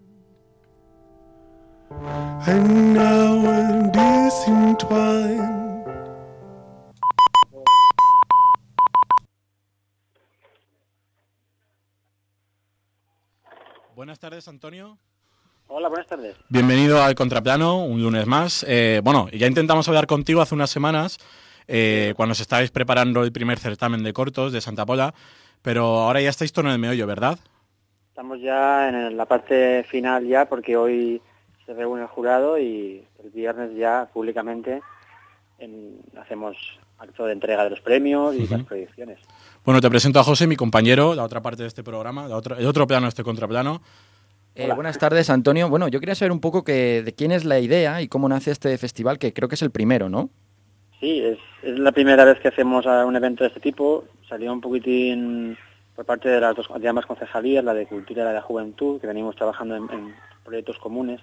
Buenas tardes, Antonio. Hola, buenas tardes. Bienvenido al Contraplano, un lunes más. Eh, bueno, ya intentamos hablar contigo hace unas semanas, Eh, cuando os estáis preparando el primer certamen de cortos de Santa Pola, pero ahora ya estáis todo en el meollo, ¿verdad? Estamos ya en la parte final ya, porque hoy se reúne el jurado y el viernes ya públicamente en, hacemos acto de entrega de los premios y uh-huh. las proyecciones. Bueno, te presento a José, mi compañero, la otra parte de este programa, la otra, el otro plano de este Contraplano. Eh, buenas tardes, Antonio. Bueno, yo quería saber un poco que, de quién es la idea y cómo nace este festival, que creo que es el primero, ¿no? Sí, es, es la primera vez que hacemos un evento de este tipo. Salió un poquitín por parte de las dos de ambas concejalías, la de Cultura y la de Juventud, que venimos trabajando en, en proyectos comunes.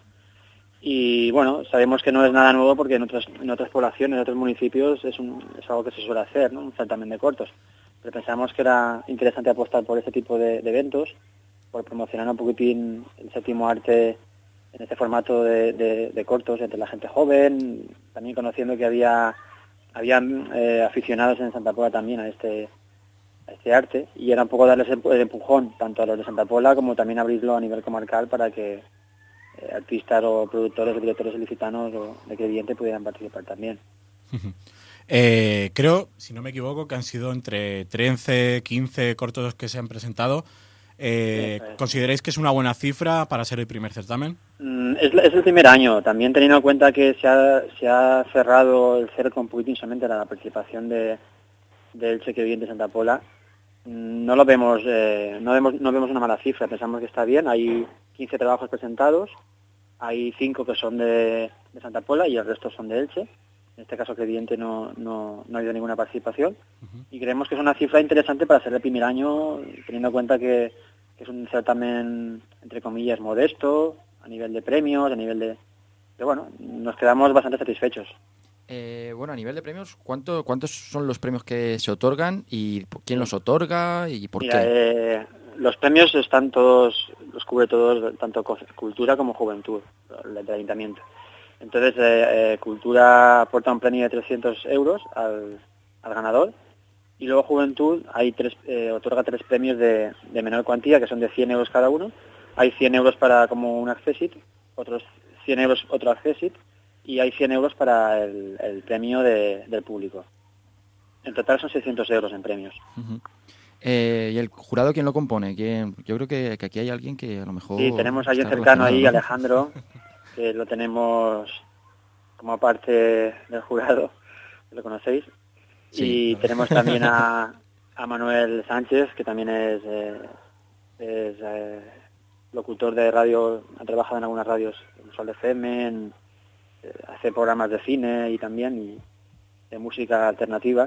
Y bueno, sabemos que no es nada nuevo porque en otras en otras poblaciones, en otros municipios, es, un, es algo que se suele hacer, ¿no? Un certamen de cortos. Pero pensamos que era interesante apostar por este tipo de, de eventos, por promocionar un poquitín el séptimo arte en este formato de, de, de cortos entre la gente joven, también conociendo que había... Habían eh, aficionados en Santa Pola también a este a este arte y era un poco darles el, el empujón tanto a los de Santa Pola como también abrirlo a nivel comarcal para que eh, artistas o productores o directores ilicitanos o de Crevillente pudieran participar también. eh, creo, si no me equivoco, que han sido entre trece, quince cortos que se han presentado. Eh, sí, ¿Consideráis que es una buena cifra para ser el primer certamen? Mm, es, es el primer año, también teniendo en cuenta que se ha, se ha cerrado el cerco un poquitín solamente a la participación de, de Elche Crevillente Santa Pola. Mm, no lo vemos, eh, no vemos, no vemos una mala cifra, pensamos que está bien. Hay quince trabajos presentados, hay cinco que son de, de Santa Pola y el resto son de Elche. En este caso Crevillente no, no, no ha habido ninguna participación uh-huh. y creemos que es una cifra interesante para ser el primer año, teniendo en cuenta que es un certamen, entre comillas, modesto, a nivel de premios, a nivel de... Pero bueno, nos quedamos bastante satisfechos. Eh, bueno, a nivel de premios, ¿cuánto, ¿cuántos son los premios que se otorgan y quién los otorga y por Mira, qué? Eh, los premios están todos, los cubre todos, tanto cultura como juventud, el del ayuntamiento. Entonces, eh, eh, cultura aporta un premio de trescientos euros al, al ganador y luego juventud hay tres, eh, otorga tres premios de, de menor cuantía, que son de cien euros cada uno. Hay cien euros para como un accessit, otros cien euros otro accessit, y hay cien euros para el, el premio de, del público. En total son seiscientos euros en premios. Uh-huh. eh, ¿Y el jurado quién lo compone? ¿Quién? Yo creo que, que aquí hay alguien que a lo mejor... Sí, tenemos a alguien cercano ahí, ¿no? Alejandro, que lo tenemos como parte del jurado, lo conocéis. Sí. Y tenemos también a, a Manuel Sánchez, que también es, eh, es eh, locutor de radio, ha trabajado en algunas radios, en Sol F M, en, hace programas de cine y también y de música alternativa.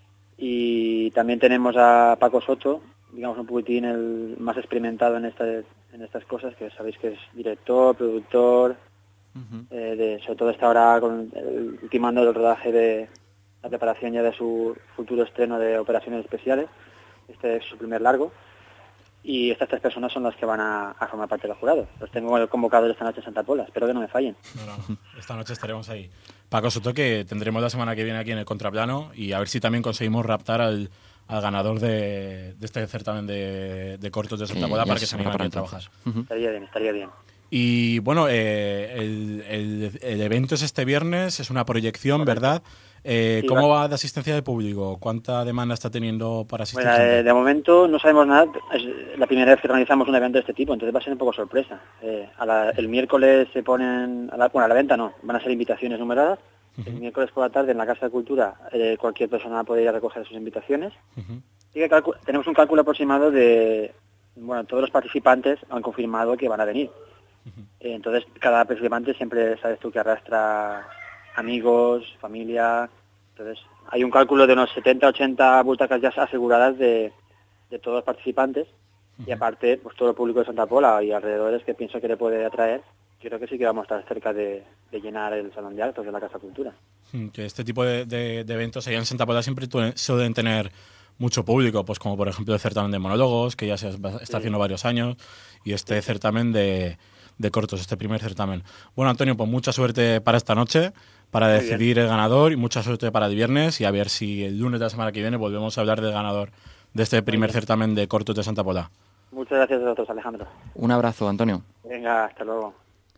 Y también tenemos a Paco Soto, digamos un poquitín el más experimentado en este, en estas cosas, que sabéis que es director, productor, uh-huh. eh, de, sobre todo está ahora con el, ultimando el rodaje de la preparación ya de su futuro estreno de Operaciones Especiales. Este es su primer largo. Y estas tres personas son las que van a, a formar parte del jurado. Los tengo convocados esta noche en Santa Pola. Espero que no me fallen. No, no, esta noche estaremos ahí. Paco Soto, que tendremos la semana que viene aquí en el Contraplano, y a ver si también conseguimos raptar al, al ganador de, de este certamen de, de cortos de Santa Pola, para que se anime a trabajar. Uh-huh. Estaría bien, estaría bien. Y bueno, eh, el, el, el evento es este viernes, es una proyección, Correcto. ¿Verdad? Eh, sí, ¿Cómo va de asistencia de público? ¿Cuánta demanda está teniendo para asistir? Bueno, eh, de momento no sabemos nada. Es la primera vez que organizamos un evento de este tipo, entonces va a ser un poco sorpresa. Eh, a la, el miércoles se ponen, a la, bueno, a la venta no, van a ser invitaciones numeradas. Uh-huh. El miércoles por la tarde en la Casa de Cultura eh, cualquier persona puede ir a recoger sus invitaciones. Uh-huh. Y que calcu- tenemos un cálculo aproximado de, bueno, todos los participantes han confirmado que van a venir. Uh-huh. Eh, entonces cada participante siempre sabes tú que arrastra amigos, familia. Entonces hay un cálculo de unos setenta, ochenta butacas ya aseguradas de, de todos los participantes. Uh-huh. Y aparte, pues todo el público de Santa Pola y alrededores, que pienso que le puede atraer. Creo que sí que vamos a estar cerca de, de llenar el Salón de Actos de la Casa Cultura. Que este tipo de, de, de eventos allá en Santa Pola siempre suelen tener mucho público, pues como por ejemplo el certamen de monólogos, que ya se está sí. haciendo varios años, y este certamen de, de cortos, este primer certamen. Bueno, Antonio, pues mucha suerte para esta noche, para decidir el ganador, y mucha suerte para el viernes, y a ver si el lunes de la semana que viene volvemos a hablar del ganador de este primer certamen de cortos de Santa Pola. Muchas gracias a vosotros, Alejandro. Un abrazo, Antonio. Venga, hasta luego.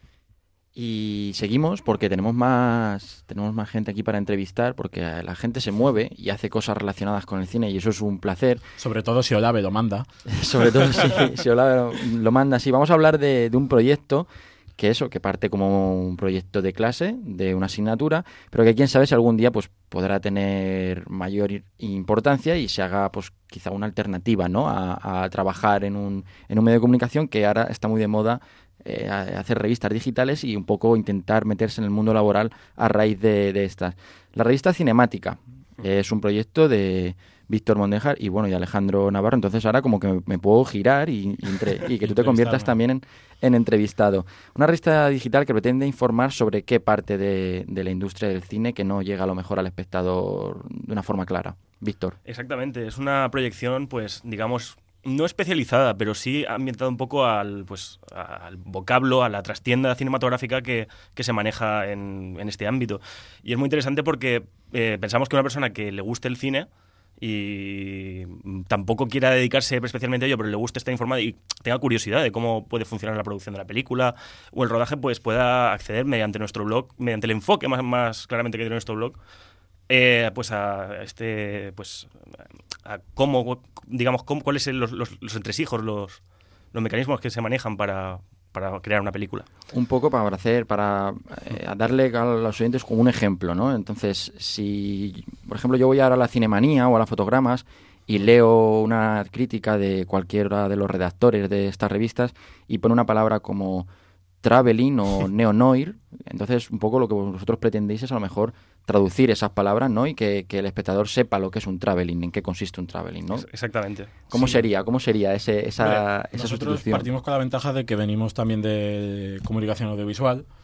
Y seguimos porque tenemos más tenemos más gente aquí para entrevistar, porque la gente se mueve y hace cosas relacionadas con el cine, y eso es un placer. Sobre todo si Olave lo manda. Sobre todo si, si Olave lo, lo manda. Sí, vamos a hablar de, de un proyecto que eso, que parte como un proyecto de clase, de una asignatura, pero que quién sabe si algún día pues podrá tener mayor importancia y se haga pues quizá una alternativa, ¿no? a, a trabajar en un, en un medio de comunicación que ahora está muy de moda. Eh, hacer revistas digitales y un poco intentar meterse en el mundo laboral a raíz de, de estas. La revista Cinemática eh, es un proyecto de Víctor Mondejar y bueno y Alejandro Navarro, entonces ahora como que me puedo girar y, y, entre, y que tú te conviertas también en, en entrevistado. Una revista digital que pretende informar sobre qué parte de, de la industria del cine que no llega a lo mejor al espectador de una forma clara. Víctor. Exactamente, es una proyección pues digamos no especializada, pero sí ambientada un poco al pues al vocablo, a la trastienda cinematográfica que, que se maneja en, en este ámbito. Y es muy interesante porque eh, pensamos que una persona que le guste el cine y tampoco quiera dedicarse especialmente a ello, pero le guste estar informada y tenga curiosidad de cómo puede funcionar la producción de la película o el rodaje, pues pueda acceder mediante nuestro blog, mediante el enfoque más, más claramente que tiene nuestro blog, Eh, pues a este pues a cómo digamos cómo, cuáles son los, los, los entresijos, los, los mecanismos que se manejan para, para crear una película. Un poco para hacer para eh, darle a los oyentes como un ejemplo, ¿no? Entonces, si por ejemplo yo voy ahora a la Cinemanía o a la Fotogramas y leo una crítica de cualquiera de los redactores de estas revistas y pone una palabra como traveling o neo-noir, entonces un poco lo que vosotros pretendéis es a lo mejor traducir esas palabras, ¿no? Y que, que el espectador sepa lo que es un traveling, en qué consiste un traveling, ¿no? Exactamente. ¿Cómo sí. sería? ¿Cómo sería ese, esa, Hombre, esa nosotros sustitución? Partimos con la ventaja de que venimos también de comunicación audiovisual,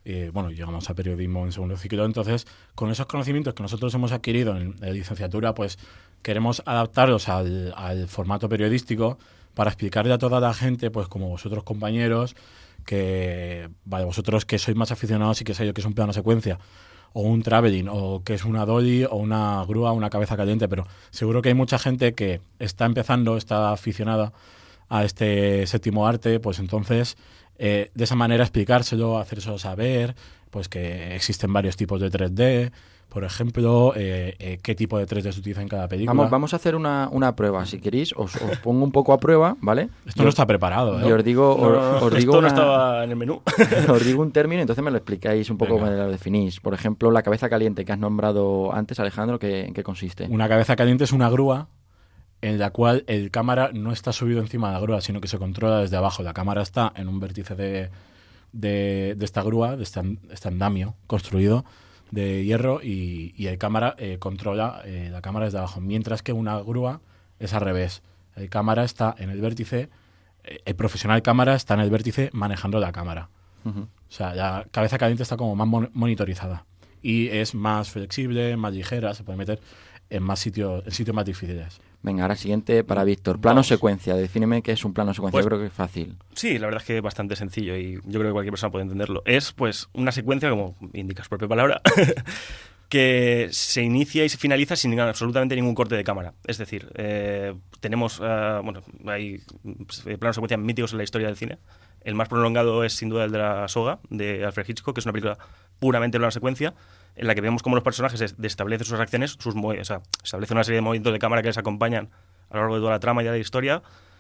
Eh, bueno, llegamos a periodismo en segundo ciclo. Entonces, con esos conocimientos que nosotros hemos adquirido en la licenciatura, pues queremos adaptarlos al, al formato periodístico para explicarle a toda la gente, pues como vosotros compañeros, que vale, vosotros que sois más aficionados y que sabéis que es un plano secuencia, o un traveling, o que es una dolly, o una grúa, una cabeza caliente, pero seguro que hay mucha gente que está empezando, está aficionada a este séptimo arte, pues entonces eh, de esa manera explicárselo, hacérselo saber, pues que existen varios tipos de tres D, por ejemplo, eh, eh, qué tipo de tres D se utiliza en cada película. Vamos, vamos a hacer una, una prueba, si queréis, os, os pongo un poco a prueba, ¿vale? Esto no está preparado, ¿eh? Y os digo, No, no, no, os, os digo esto no una- estaba en el menú. os digo un término, entonces me lo explicáis un poco, Venga. me lo definís. Por ejemplo, la cabeza caliente que has nombrado antes, Alejandro, ¿qué, ¿en qué consiste? Una cabeza caliente es una grúa en la cual el cámara no está subido encima de la grúa, sino que se controla desde abajo. La cámara está en un vértice de, de, de esta grúa, de este, an- este andamio construido de hierro, y, y el cámara eh, controla eh, la cámara desde abajo. Mientras que una grúa es al revés. El cámara está en el vértice, eh, el profesional cámara está en el vértice manejando la cámara. Ujú. O sea, la cabeza caliente está como más mon- monitorizada y es más flexible, más ligera, se puede meter en más sitios, en sitios más difíciles. Venga, ahora siguiente para Víctor. Plano Vamos. secuencia, defíneme qué es un plano secuencia. Pues- Yo creo que es fácil. Sí, la verdad es que es bastante sencillo y yo creo que cualquier persona puede entenderlo. Es pues una secuencia, como indica su propia palabra, que se inicia y se finaliza sin ningún- absolutamente ningún corte de cámara. Es decir, eh, tenemos, eh, bueno, hay pues, planos secuencias míticos en la historia del cine. El más prolongado es sin duda el de La soga, de Alfred Hitchcock, que es una película puramente plano secuencia, en la que vemos cómo los personajes es- establecen sus acciones, sus mo- o sea, establecen una serie de movimientos de cámara que les acompañan a lo largo de toda la trama y de la historia,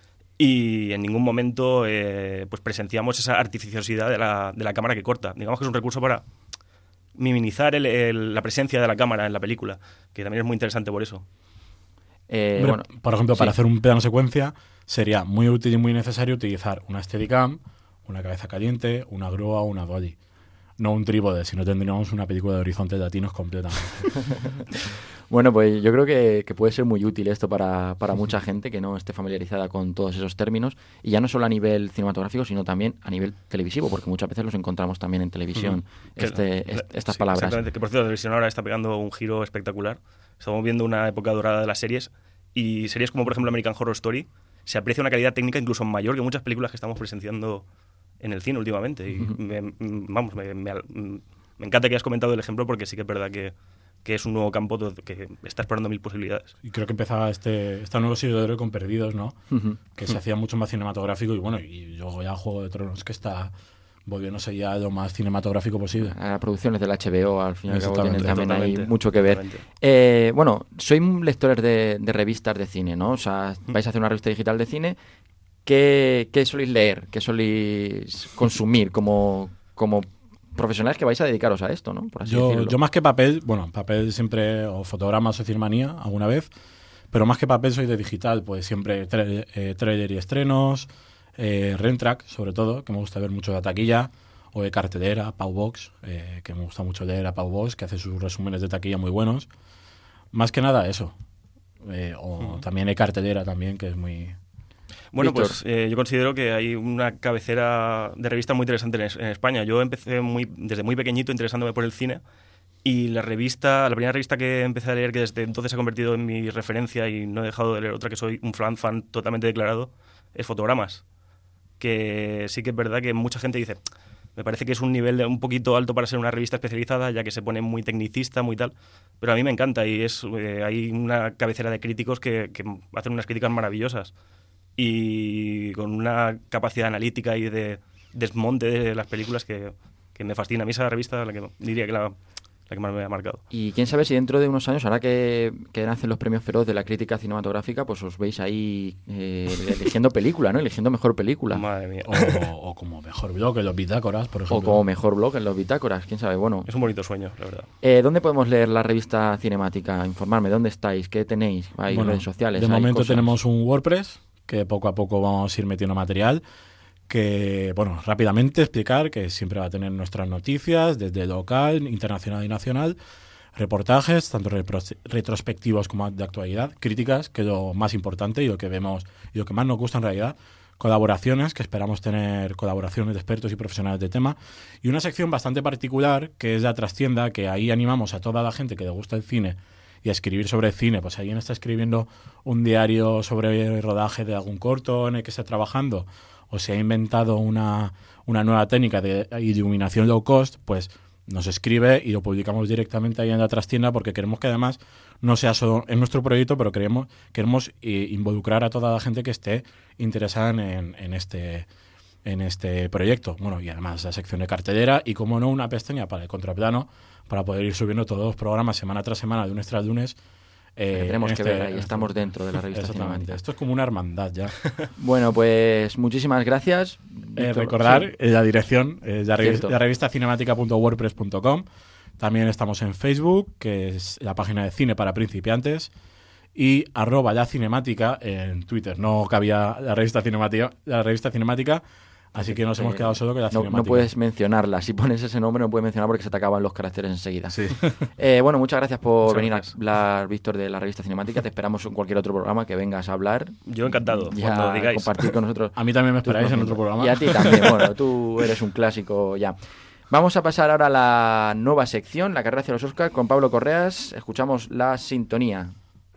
y en ningún momento eh, pues presenciamos esa artificiosidad de la, de la cámara que corta. Digamos que es un recurso para minimizar el- el- la presencia de la cámara en la película, que también es muy interesante por eso. Eh, Hombre, bueno, por ejemplo, para sí. hacer un plano secuencia sería muy útil y muy necesario utilizar una Steadicam, una cabeza caliente, una grúa o una dolly. No un trípode, si no tendríamos una película de horizontes latinos completamente. Bueno, pues yo creo que, que puede ser muy útil esto para, para mucha gente que no esté familiarizada con todos esos términos, y ya no solo a nivel cinematográfico, sino también a nivel televisivo, porque muchas veces los encontramos también en televisión, Que- este, la- est- estas sí, palabras. Exactamente, que por cierto la televisión ahora está pegando un giro espectacular. Estamos viendo una época dorada de las series, y series como por ejemplo American Horror Story, se aprecia una calidad técnica incluso mayor que muchas películas que estamos presenciando en el cine últimamente. Y Ujú. me, mm, vamos, me, me al- mm, me encanta que hayas comentado el ejemplo, porque sí que es verdad que, que es un nuevo campo do- que está explorando mil posibilidades. Y creo que empezaba este, este nuevo siglo de oro con Perdidos, ¿no? Ujú. Que se hacía mucho más cinematográfico, y bueno, y luego ya Juego de Tronos, que está volviéndose ya lo más cinematográfico posible. Las producciones del H B O, al fin y al cabo, tienen Exactamente. también ahí Totalmente, mucho que ver. totalmente. Eh, bueno, sois lectores de, de revistas de cine, ¿no? O sea, vais a hacer una revista digital de cine. ¿Qué, qué soléis leer? ¿Qué soléis consumir como, como profesionales que vais a dedicaros a esto, ¿no? Por así Yo, decirlo. yo más que papel, bueno, papel siempre, o fotogramas o Filmanía alguna vez, pero más que papel soy de digital, pues siempre tra- eh, trailer y estrenos, eh, Rentrack sobre todo, que me gusta ver mucho de taquilla, o de cartelera, Paubox, eh, que me gusta mucho leer a Paubox, que hace sus resúmenes de taquilla muy buenos. Más que nada eso. Eh, o Ujú. también hay cartelera también, que es muy... Bueno, Víctor. pues eh, yo considero que hay una cabecera de revista muy interesante en, es- en España. Yo empecé muy, desde muy pequeñito interesándome por el cine, y la revista, la primera revista que empecé a leer, que desde entonces se ha convertido en mi referencia y no he dejado de leer otra, que soy un fan, fan totalmente declarado, es Fotogramas. Que sí que es verdad que mucha gente dice, me parece que es un nivel de- un poquito alto para ser una revista especializada, ya que se pone muy tecnicista, muy tal, pero a mí me encanta, y es eh, hay una cabecera de críticos que, que hacen unas críticas maravillosas, y con una capacidad analítica y de desmonte de las películas que, que me fascina. A mí esa revista la que diría que la, la que más me ha marcado. Y quién sabe si dentro de unos años, ahora que, que nacen los premios Feroz de la crítica cinematográfica, pues os veis ahí eh, eligiendo película, ¿no? Eligiendo mejor película. Madre mía. O, o como mejor blog en los bitácoras, por ejemplo. O como mejor blog en los bitácoras, quién sabe. Bueno, Es un bonito sueño, la verdad. eh, ¿dónde podemos leer la revista cinemática? Informarme, ¿dónde estáis? ¿Qué tenéis? Hay Bueno, redes sociales. De hay momento cosas. tenemos un WordPress que poco a poco vamos a ir metiendo material, que, bueno, rápidamente explicar que siempre va a tener nuestras noticias desde local, internacional y nacional, reportajes, tanto repro- retrospectivos como de actualidad, críticas, que es lo más importante y lo que vemos y lo que más nos gusta en realidad, colaboraciones, que esperamos tener colaboraciones de expertos y profesionales de tema, y una sección bastante particular, que es la trastienda, que ahí animamos a toda la gente que le gusta el cine y a escribir sobre el cine. Pues alguien está escribiendo un diario sobre el rodaje de algún corto en el que está trabajando, o se ha inventado una, una nueva técnica de iluminación low cost, pues nos escribe y lo publicamos directamente ahí en la trastienda, porque queremos que además no sea solo en nuestro proyecto, pero queremos, queremos eh, involucrar a toda la gente que esté interesada en, en, este, en este proyecto. Bueno, y además la sección de cartelera y, como no, una pestaña para el contraplano, para poder ir subiendo todos los programas semana tras semana, lunes tras lunes. Eh, tenemos que este, ver, ahí estamos este, dentro de la revista cinemática. Esto es como una hermandad ya. Bueno, pues muchísimas gracias. Eh, recordar sí. eh, la dirección, eh, la, revista, la revista cinemática punto wordpress punto com. También estamos en Facebook, que es la página de cine para principiantes, y arroba la cinemática en Twitter. No cabía la revista cinemática, la revista cinemática. Así que nos eh, hemos quedado solo con la no, cinemática. No puedes mencionarla. Si pones ese nombre no puedes mencionar porque se te acaban los caracteres enseguida. Sí. Eh, bueno, muchas gracias por muchas venir gracias. a hablar, Víctor, de la revista cinemática. Te esperamos en cualquier otro programa que vengas a hablar. Yo encantado, ya cuando digáis. Compartir con nosotros. A mí también me esperáis en otro programa. Y a ti también. Bueno, tú eres un clásico ya. Vamos a pasar ahora a la nueva sección, la carrera hacia los Oscars, con Pablo Correas. Escuchamos la sintonía.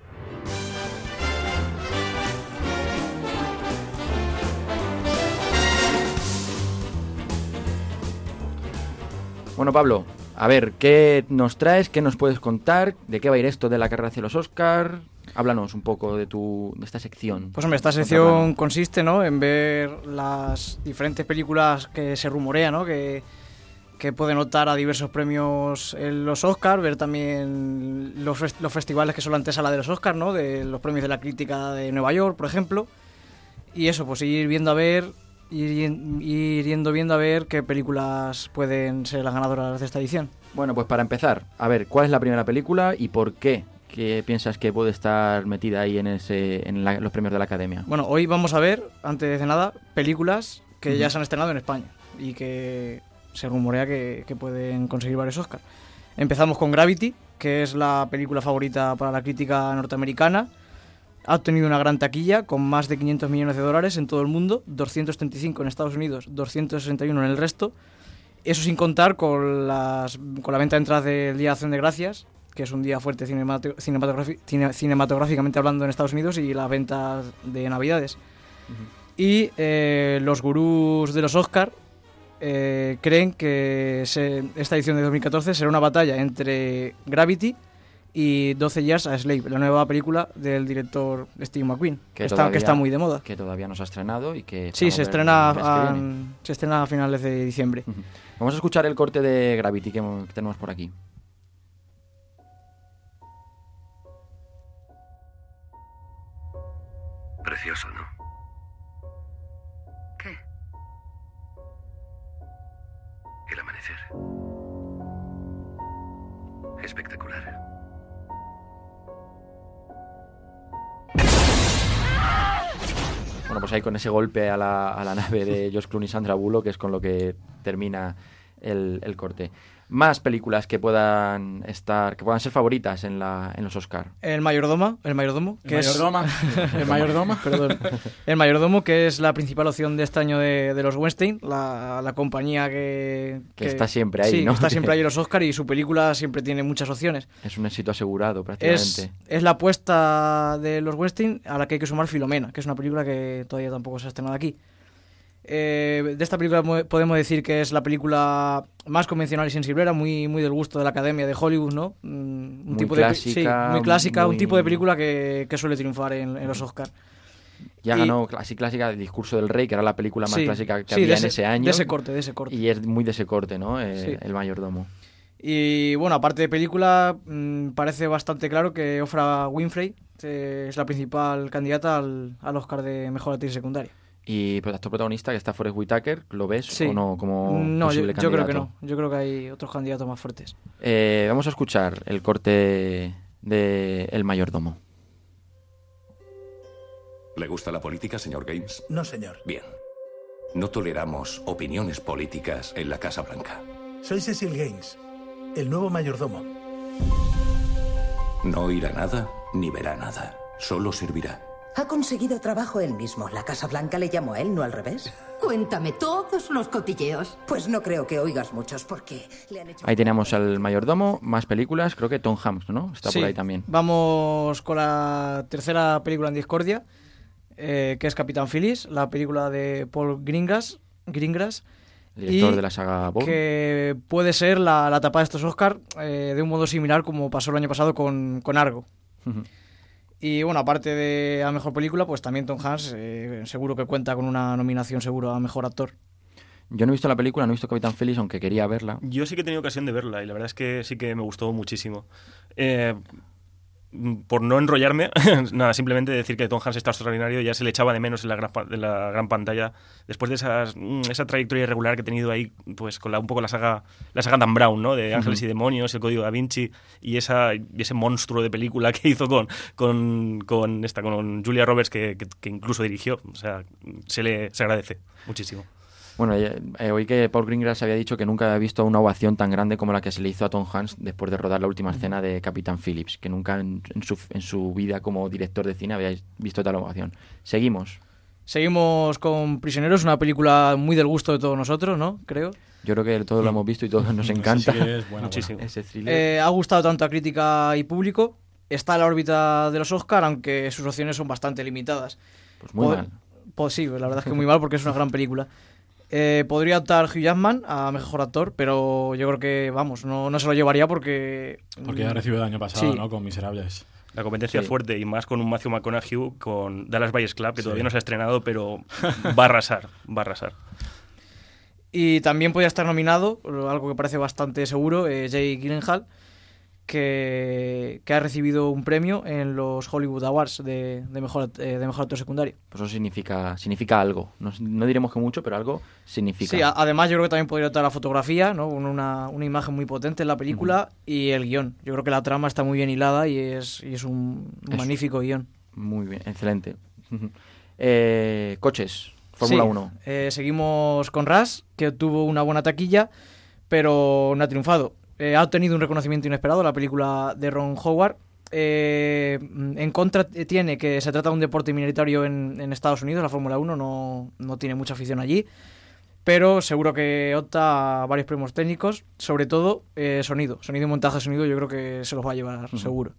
Bueno, Pablo, a ver, ¿qué nos traes? ¿Qué nos puedes contar? ¿De qué va a ir esto de la carrera hacia los Oscars? Háblanos un poco de tu de esta sección. Pues hombre, esta sección consiste, ¿no?, en ver las diferentes películas que se rumorea, ¿no?, que, que pueden optar a diversos premios en los Oscars, ver también los, fest- los festivales que son la antesala de los Oscars, ¿no?, de los premios de la crítica de Nueva York, por ejemplo. Y eso, pues ir viendo a ver... Ir, ir yendo viendo a ver qué películas pueden ser las ganadoras de esta edición. Bueno, pues para empezar, a ver, ¿cuál es la primera película y por qué? ¿Qué piensas que puede estar metida ahí en ese en la, los premios de la Academia? Bueno, hoy vamos a ver, antes de nada, películas que Uh-huh. ya se han estrenado en España y que se rumorea que, que pueden conseguir varios Oscars. Empezamos con Gravity, que es la película favorita para la crítica norteamericana. Ha obtenido una gran taquilla, con más de quinientos millones de dólares en todo el mundo, doscientos treinta y cinco en Estados Unidos, doscientos sesenta y uno en el resto. Eso sin contar con, las, con la venta de entradas del Día de Acción de Gracias, que es un día fuerte cinematogra- cinematográfi- cine- cinematográficamente hablando en Estados Unidos, y las ventas de Navidades. Uh-huh. Y eh, los gurús de los Oscar eh, creen que se, esta edición de dos mil catorce será una batalla entre Gravity y doce Years a Slave, la nueva película del director Steve McQueen, que, está, todavía, que está muy de moda. Que todavía no se ha estrenado y que... Sí, se estrena, a, se estrena a finales de diciembre. Uh-huh. Vamos a escuchar el corte de Gravity que, que tenemos por aquí. Precioso, ¿no? ¿Qué? El amanecer. Espectacular. Bueno, pues ahí con ese golpe a la, a la nave de George Clooney y Sandra Bullock, que es con lo que termina el, el corte. Más películas que puedan estar, que puedan ser favoritas en la en los Oscar. El mayordomo, el mayordomo, que el mayordomo, es el mayordomo, perdón, el mayordomo, que es la principal opción de este año de, de los Weinstein, la, la compañía que, que que está siempre ahí, sí, ¿no? Que está siempre ahí en los Oscar, y su película siempre tiene muchas opciones. Es un éxito asegurado prácticamente. Es, es la apuesta de los Weinstein a la que hay que sumar Filomena, que es una película que todavía tampoco se ha estrenado aquí. Eh, de esta película podemos decir que es la película más convencional y sensiblera, muy, muy del gusto de la Academia de Hollywood, ¿no? Un muy tipo clásica. De, sí, muy clásica, muy... un tipo de película que, que suele triunfar en, en los Oscars. Ya y... ganó así clásica El discurso del rey, que era la película más sí, clásica que sí, había ese, en ese año. De ese corte, de ese corte. Y es muy de ese corte, ¿no? Eh, sí. El mayordomo. Y bueno, aparte de película, mmm, parece bastante claro que Oprah Winfrey eh, es la principal candidata al, al Oscar de Mejor Actriz Secundaria. Y el actor protagonista, que está Forest Whitaker, ¿lo ves sí. o no como no, posible yo, yo candidato? creo que no. Yo creo que hay otros candidatos más fuertes. Eh, vamos a escuchar el corte de El mayordomo. ¿Le gusta la política, señor Games? No, señor. Bien. No toleramos opiniones políticas en la Casa Blanca. Soy Cecil Gaines, el nuevo mayordomo. No oirá nada ni verá nada. Solo servirá. Ha conseguido trabajo él mismo. La Casa Blanca le llamó a él, no al revés. Cuéntame todos los cotilleos. Pues no creo que oigas muchos porque le han hecho... Ahí teníamos al mayordomo, más películas, creo que Tom Hanks, ¿no? Está sí, por ahí también. Vamos con la tercera película en discordia, eh, que es Capitán Phillips, la película de Paul Greengrass, Greengrass director de la saga Bourne, que puede ser la, la tapa de estos Oscars eh, de un modo similar como pasó el año pasado con, con Argo. Uh-huh. Y bueno, aparte de a mejor película, pues también Tom Hanks eh, seguro que cuenta con una nominación seguro a mejor actor. Yo no he visto la película, no he visto Capitán Phillips, aunque quería verla. Yo sí que he tenido ocasión de verla y la verdad es que sí que me gustó muchísimo. Eh, por no enrollarme, nada, simplemente decir que Tom Hanks está extraordinario, ya se le echaba de menos en la gran, en la gran pantalla después de esas, esa trayectoria irregular que he tenido ahí, pues con la, un poco la saga la saga Dan Brown, ¿no? De Ángeles uh-huh. y Demonios, El Código Da Vinci y esa y ese monstruo de película que hizo con con, con esta con Julia Roberts que, que, que incluso dirigió, o sea, se le se agradece muchísimo. Bueno, eh, eh, oí que Paul Greengrass había dicho que nunca había visto una ovación tan grande como la que se le hizo a Tom Hanks después de rodar la última escena de Capitán Phillips, que nunca en, en, su, en su vida como director de cine había visto tal ovación. Seguimos. Seguimos con Prisioneros, una película muy del gusto de todos nosotros, ¿no? Creo. Yo creo que todos lo hemos visto y todos nos encanta. Sí, es buena, muchísimo. Ese thriller. Eh, ha gustado tanto a crítica y público. Está en la órbita de los Oscar, aunque sus opciones son bastante limitadas. Pues muy Pod- mal. Pues sí, la verdad es que muy mal porque es una gran película. Eh, podría optar Hugh Jackman a mejor actor, pero yo creo que, vamos, no, no se lo llevaría porque... Porque ya recibió el año pasado, sí. ¿no? Con Miserables. La competencia Sí. fuerte y más con un Matthew McConaughey con Dallas Buyers Club, que sí. todavía no se ha estrenado, pero va a arrasar, va a arrasar. Y también podría estar nominado, algo que parece bastante seguro, eh, Jake Gyllenhaal, que, que ha recibido un premio en los Hollywood Awards de, de, mejor, eh, de mejor actor secundario. Pues eso significa significa algo. No, no diremos que mucho, pero algo significa. Sí, a, además yo creo que también podría estar la fotografía, ¿no? Una, una imagen muy potente en la película uh-huh. y el guión. Yo creo que la trama está muy bien hilada y es, y es un, un es magnífico guión. Muy bien, excelente. eh, coches, Fórmula sí, uno. Eh, seguimos con Rush, que obtuvo una buena taquilla, pero no ha triunfado. Eh, ha obtenido un reconocimiento inesperado la película de Ron Howard. Eh, en contra tiene que se trata de un deporte minoritario en, en Estados Unidos, la Fórmula uno no, no tiene mucha afición allí, pero seguro que opta a varios premios técnicos, sobre todo eh, sonido, sonido y montaje de sonido yo creo que se los va a llevar uh-huh. seguro.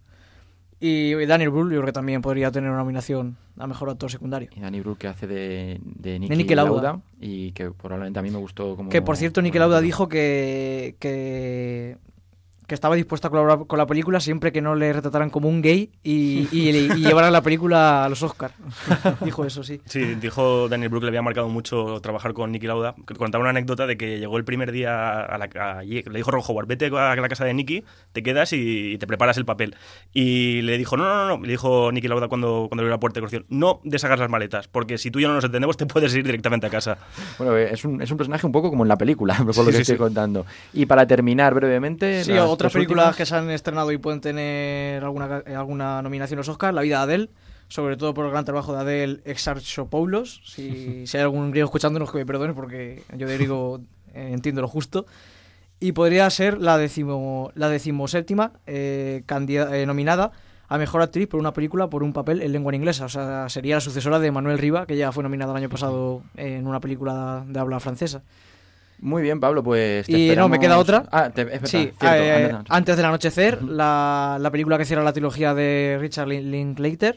Y Daniel Brühl yo creo que también podría tener una nominación a mejor actor secundario. Y Daniel Brühl que hace de, de Niki, de Niki Lauda. Lauda y que probablemente a mí me gustó como... Que por cierto Niki Lauda dijo que, que, que estaba dispuesta a colaborar con la película siempre que no le retrataran como un gay y, y, y llevaran la película a los Oscars. Dijo eso, sí. Sí, dijo Daniel Brühl que le había marcado mucho trabajar con Niki Lauda. Que contaba una anécdota de que llegó el primer día a la, a, allí, le dijo Ron Howard, vete a la casa de Niki, te quedas y, y te preparas el papel. Y le dijo, no, no, no, no. Le dijo Niki Lauda cuando, cuando abrió la puerta de corrección, no deshagas las maletas, porque si tú y yo no nos entendemos te puedes ir directamente a casa. Bueno, es un, es un personaje un poco como en la película, por sí, lo que sí, estoy sí. contando. Y para terminar brevemente... Sí, otras películas últimas... que se han estrenado y pueden tener alguna, alguna nominación a los Oscars, La vida de Adele, sobre todo por el gran trabajo de Adele Exarchopoulos. Si, si hay algún griego escuchándonos que me perdone porque yo de griego eh, entiendo lo justo. Y podría ser la, decimo, la decimoséptima eh, candida, eh, nominada a Mejor Actriz por una película por un papel en lengua inglesa. O sea, sería la sucesora de Manuel Riva, que ya fue nominada el año pasado en una película de habla francesa. Muy bien, Pablo, pues te Y esperamos... no, me queda otra. Ah, te, es verdad, sí, cierto, eh, antes, antes. antes del anochecer, la, la película que cierra la trilogía de Richard Linklater,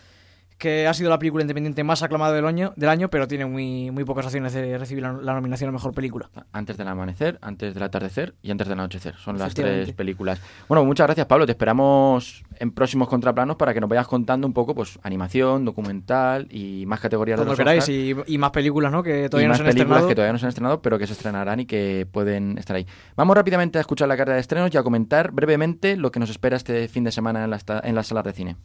que ha sido la película independiente más aclamada del año, del año pero tiene muy, muy pocas opciones de recibir la, la nominación a Mejor Película. Antes del amanecer, antes del atardecer y antes del anochecer. Son las tres películas. Bueno, muchas gracias, Pablo. Te esperamos en próximos contraplanos para que nos vayas contando un poco pues animación, documental y más categorías Cuando de los queráis Oscar. y, y más películas, ¿no? Que todavía y no más se han películas estrenado. que todavía no se han estrenado, pero que se estrenarán y que pueden estar ahí. Vamos rápidamente a escuchar la carta de estrenos y a comentar brevemente lo que nos espera este fin de semana en, la, en las salas de cine.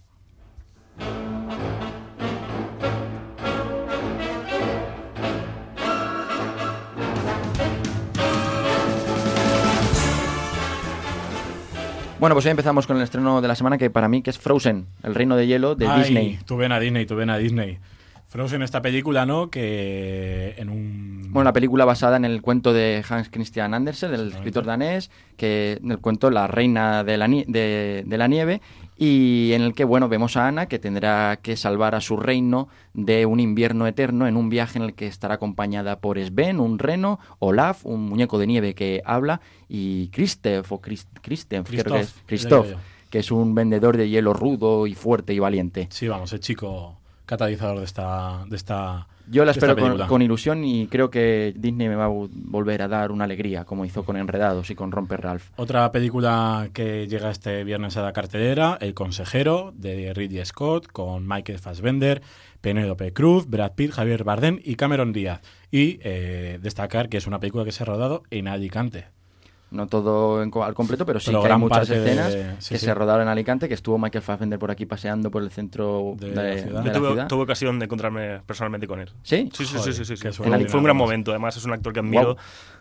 Bueno, pues hoy empezamos con el estreno de la semana que para mí que es Frozen, el reino de hielo de Ay, Disney. Tú ven a Disney, tú ven a Disney. Frozen, esta película, ¿no? Que en un Bueno, la película basada en el cuento de Hans Christian Andersen, del escritor danés, que en el cuento La reina de la, de, de la nieve, y en el que, bueno, vemos a Anna que tendrá que salvar a su reino de un invierno eterno en un viaje en el que estará acompañada por Sven, un reno, Olaf, un muñeco de nieve que habla, y Kristoff, o Christ, Christoph, creo que es, Christoph, que es un vendedor de hielo rudo y fuerte y valiente. Sí, vamos, el chico catalizador de esta de esta Yo la espero con, con ilusión y creo que Disney me va a volver a dar una alegría, como hizo con Enredados y con Romper Ralph. Otra película que llega este viernes a la cartelera, El consejero, de Ridley Scott, con Michael Fassbender, Penélope Cruz, Brad Pitt, Javier Bardem y Cameron Díaz. Y eh, destacar que es una película que se ha rodado en Alicante. No todo en, al completo, pero sí pero que hay muchas escenas de, sí, que sí. se rodaron en Alicante, que estuvo Michael Fassbender por aquí paseando por el centro de, de, de ciudad. la Yo tuve, ciudad. tuve ocasión de encontrarme personalmente con él. ¿Sí? Sí, sí, Joder, sí, sí, sí, sí. En En fue un gran momento, además es un actor que admiro. Wow.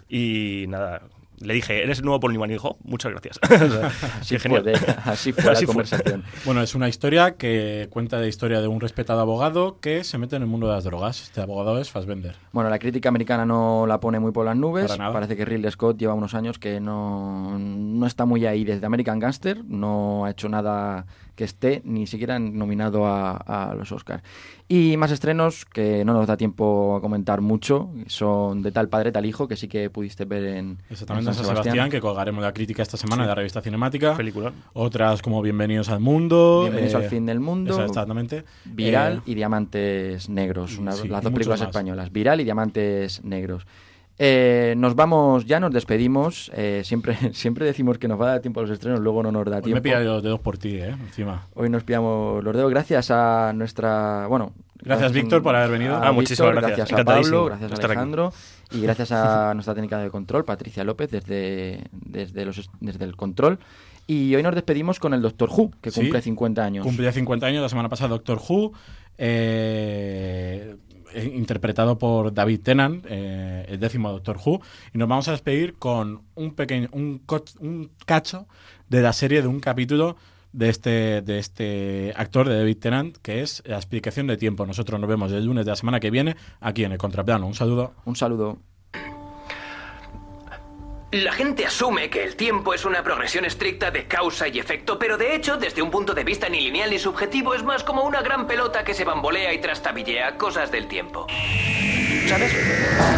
Y nada, le dije, ¿eres el nuevo Paul Newman? Y dijo, muchas gracias. Así fue, de, así fue así la conversación. Fue. Bueno, es una historia que cuenta la historia de un respetado abogado que se mete en el mundo de las drogas. Este abogado es Fassbender. Bueno, la crítica americana no la pone muy por las nubes. Para nada. Parece que Ridley Scott lleva unos años que no, no está muy ahí desde American Gangster. No ha hecho nada que esté ni siquiera nominado a, a los Oscars. Y más estrenos que no nos da tiempo a comentar mucho, son De tal padre, tal hijo, que sí que pudiste ver en, Exactamente, en San San Sebastián, Sebastián, que colgaremos la crítica esta semana Sí. de la revista Cinemática. Película. Otras como Bienvenidos al Mundo. Bienvenidos eh, al fin del mundo, exactamente. Viral Eh, y Diamantes Negros, una, sí, las y dos películas muchos más. españolas, Viral y Diamantes Negros. Eh, nos vamos ya, nos despedimos. Eh, siempre, siempre decimos que nos va a dar tiempo a los estrenos, luego no nos da Hoy tiempo. me pilla los dedos por ti, ¿eh? Encima. Hoy nos pillamos los dedos gracias a nuestra... bueno, Gracias, Víctor, por haber venido. a Ah, Víctor, muchísimas gracias. Gracias a Encantadísimo Pablo, gracias a de estar aquí. Alejandro y gracias a nuestra técnica de control, Patricia López, desde, desde, los, desde el control. Y hoy nos despedimos con el Doctor Who, que Sí, cumple cincuenta años. Cumplía cincuenta años la semana pasada Doctor Who, eh, interpretado por David Tennant, eh, el décimo Doctor Who, y nos vamos a despedir con un pequeño un, co un cacho de la serie, de un capítulo de este de este actor, de David Tennant, que es La explicación de tiempo. Nosotros nos vemos el lunes de la semana que viene aquí en El Contraplano. Un saludo. Un saludo. La gente asume que el tiempo es una progresión estricta de causa y efecto, pero de hecho, desde un punto de vista ni lineal ni subjetivo, es más como una gran pelota que se bambolea y trastabillea cosas del tiempo. ¿Sabes?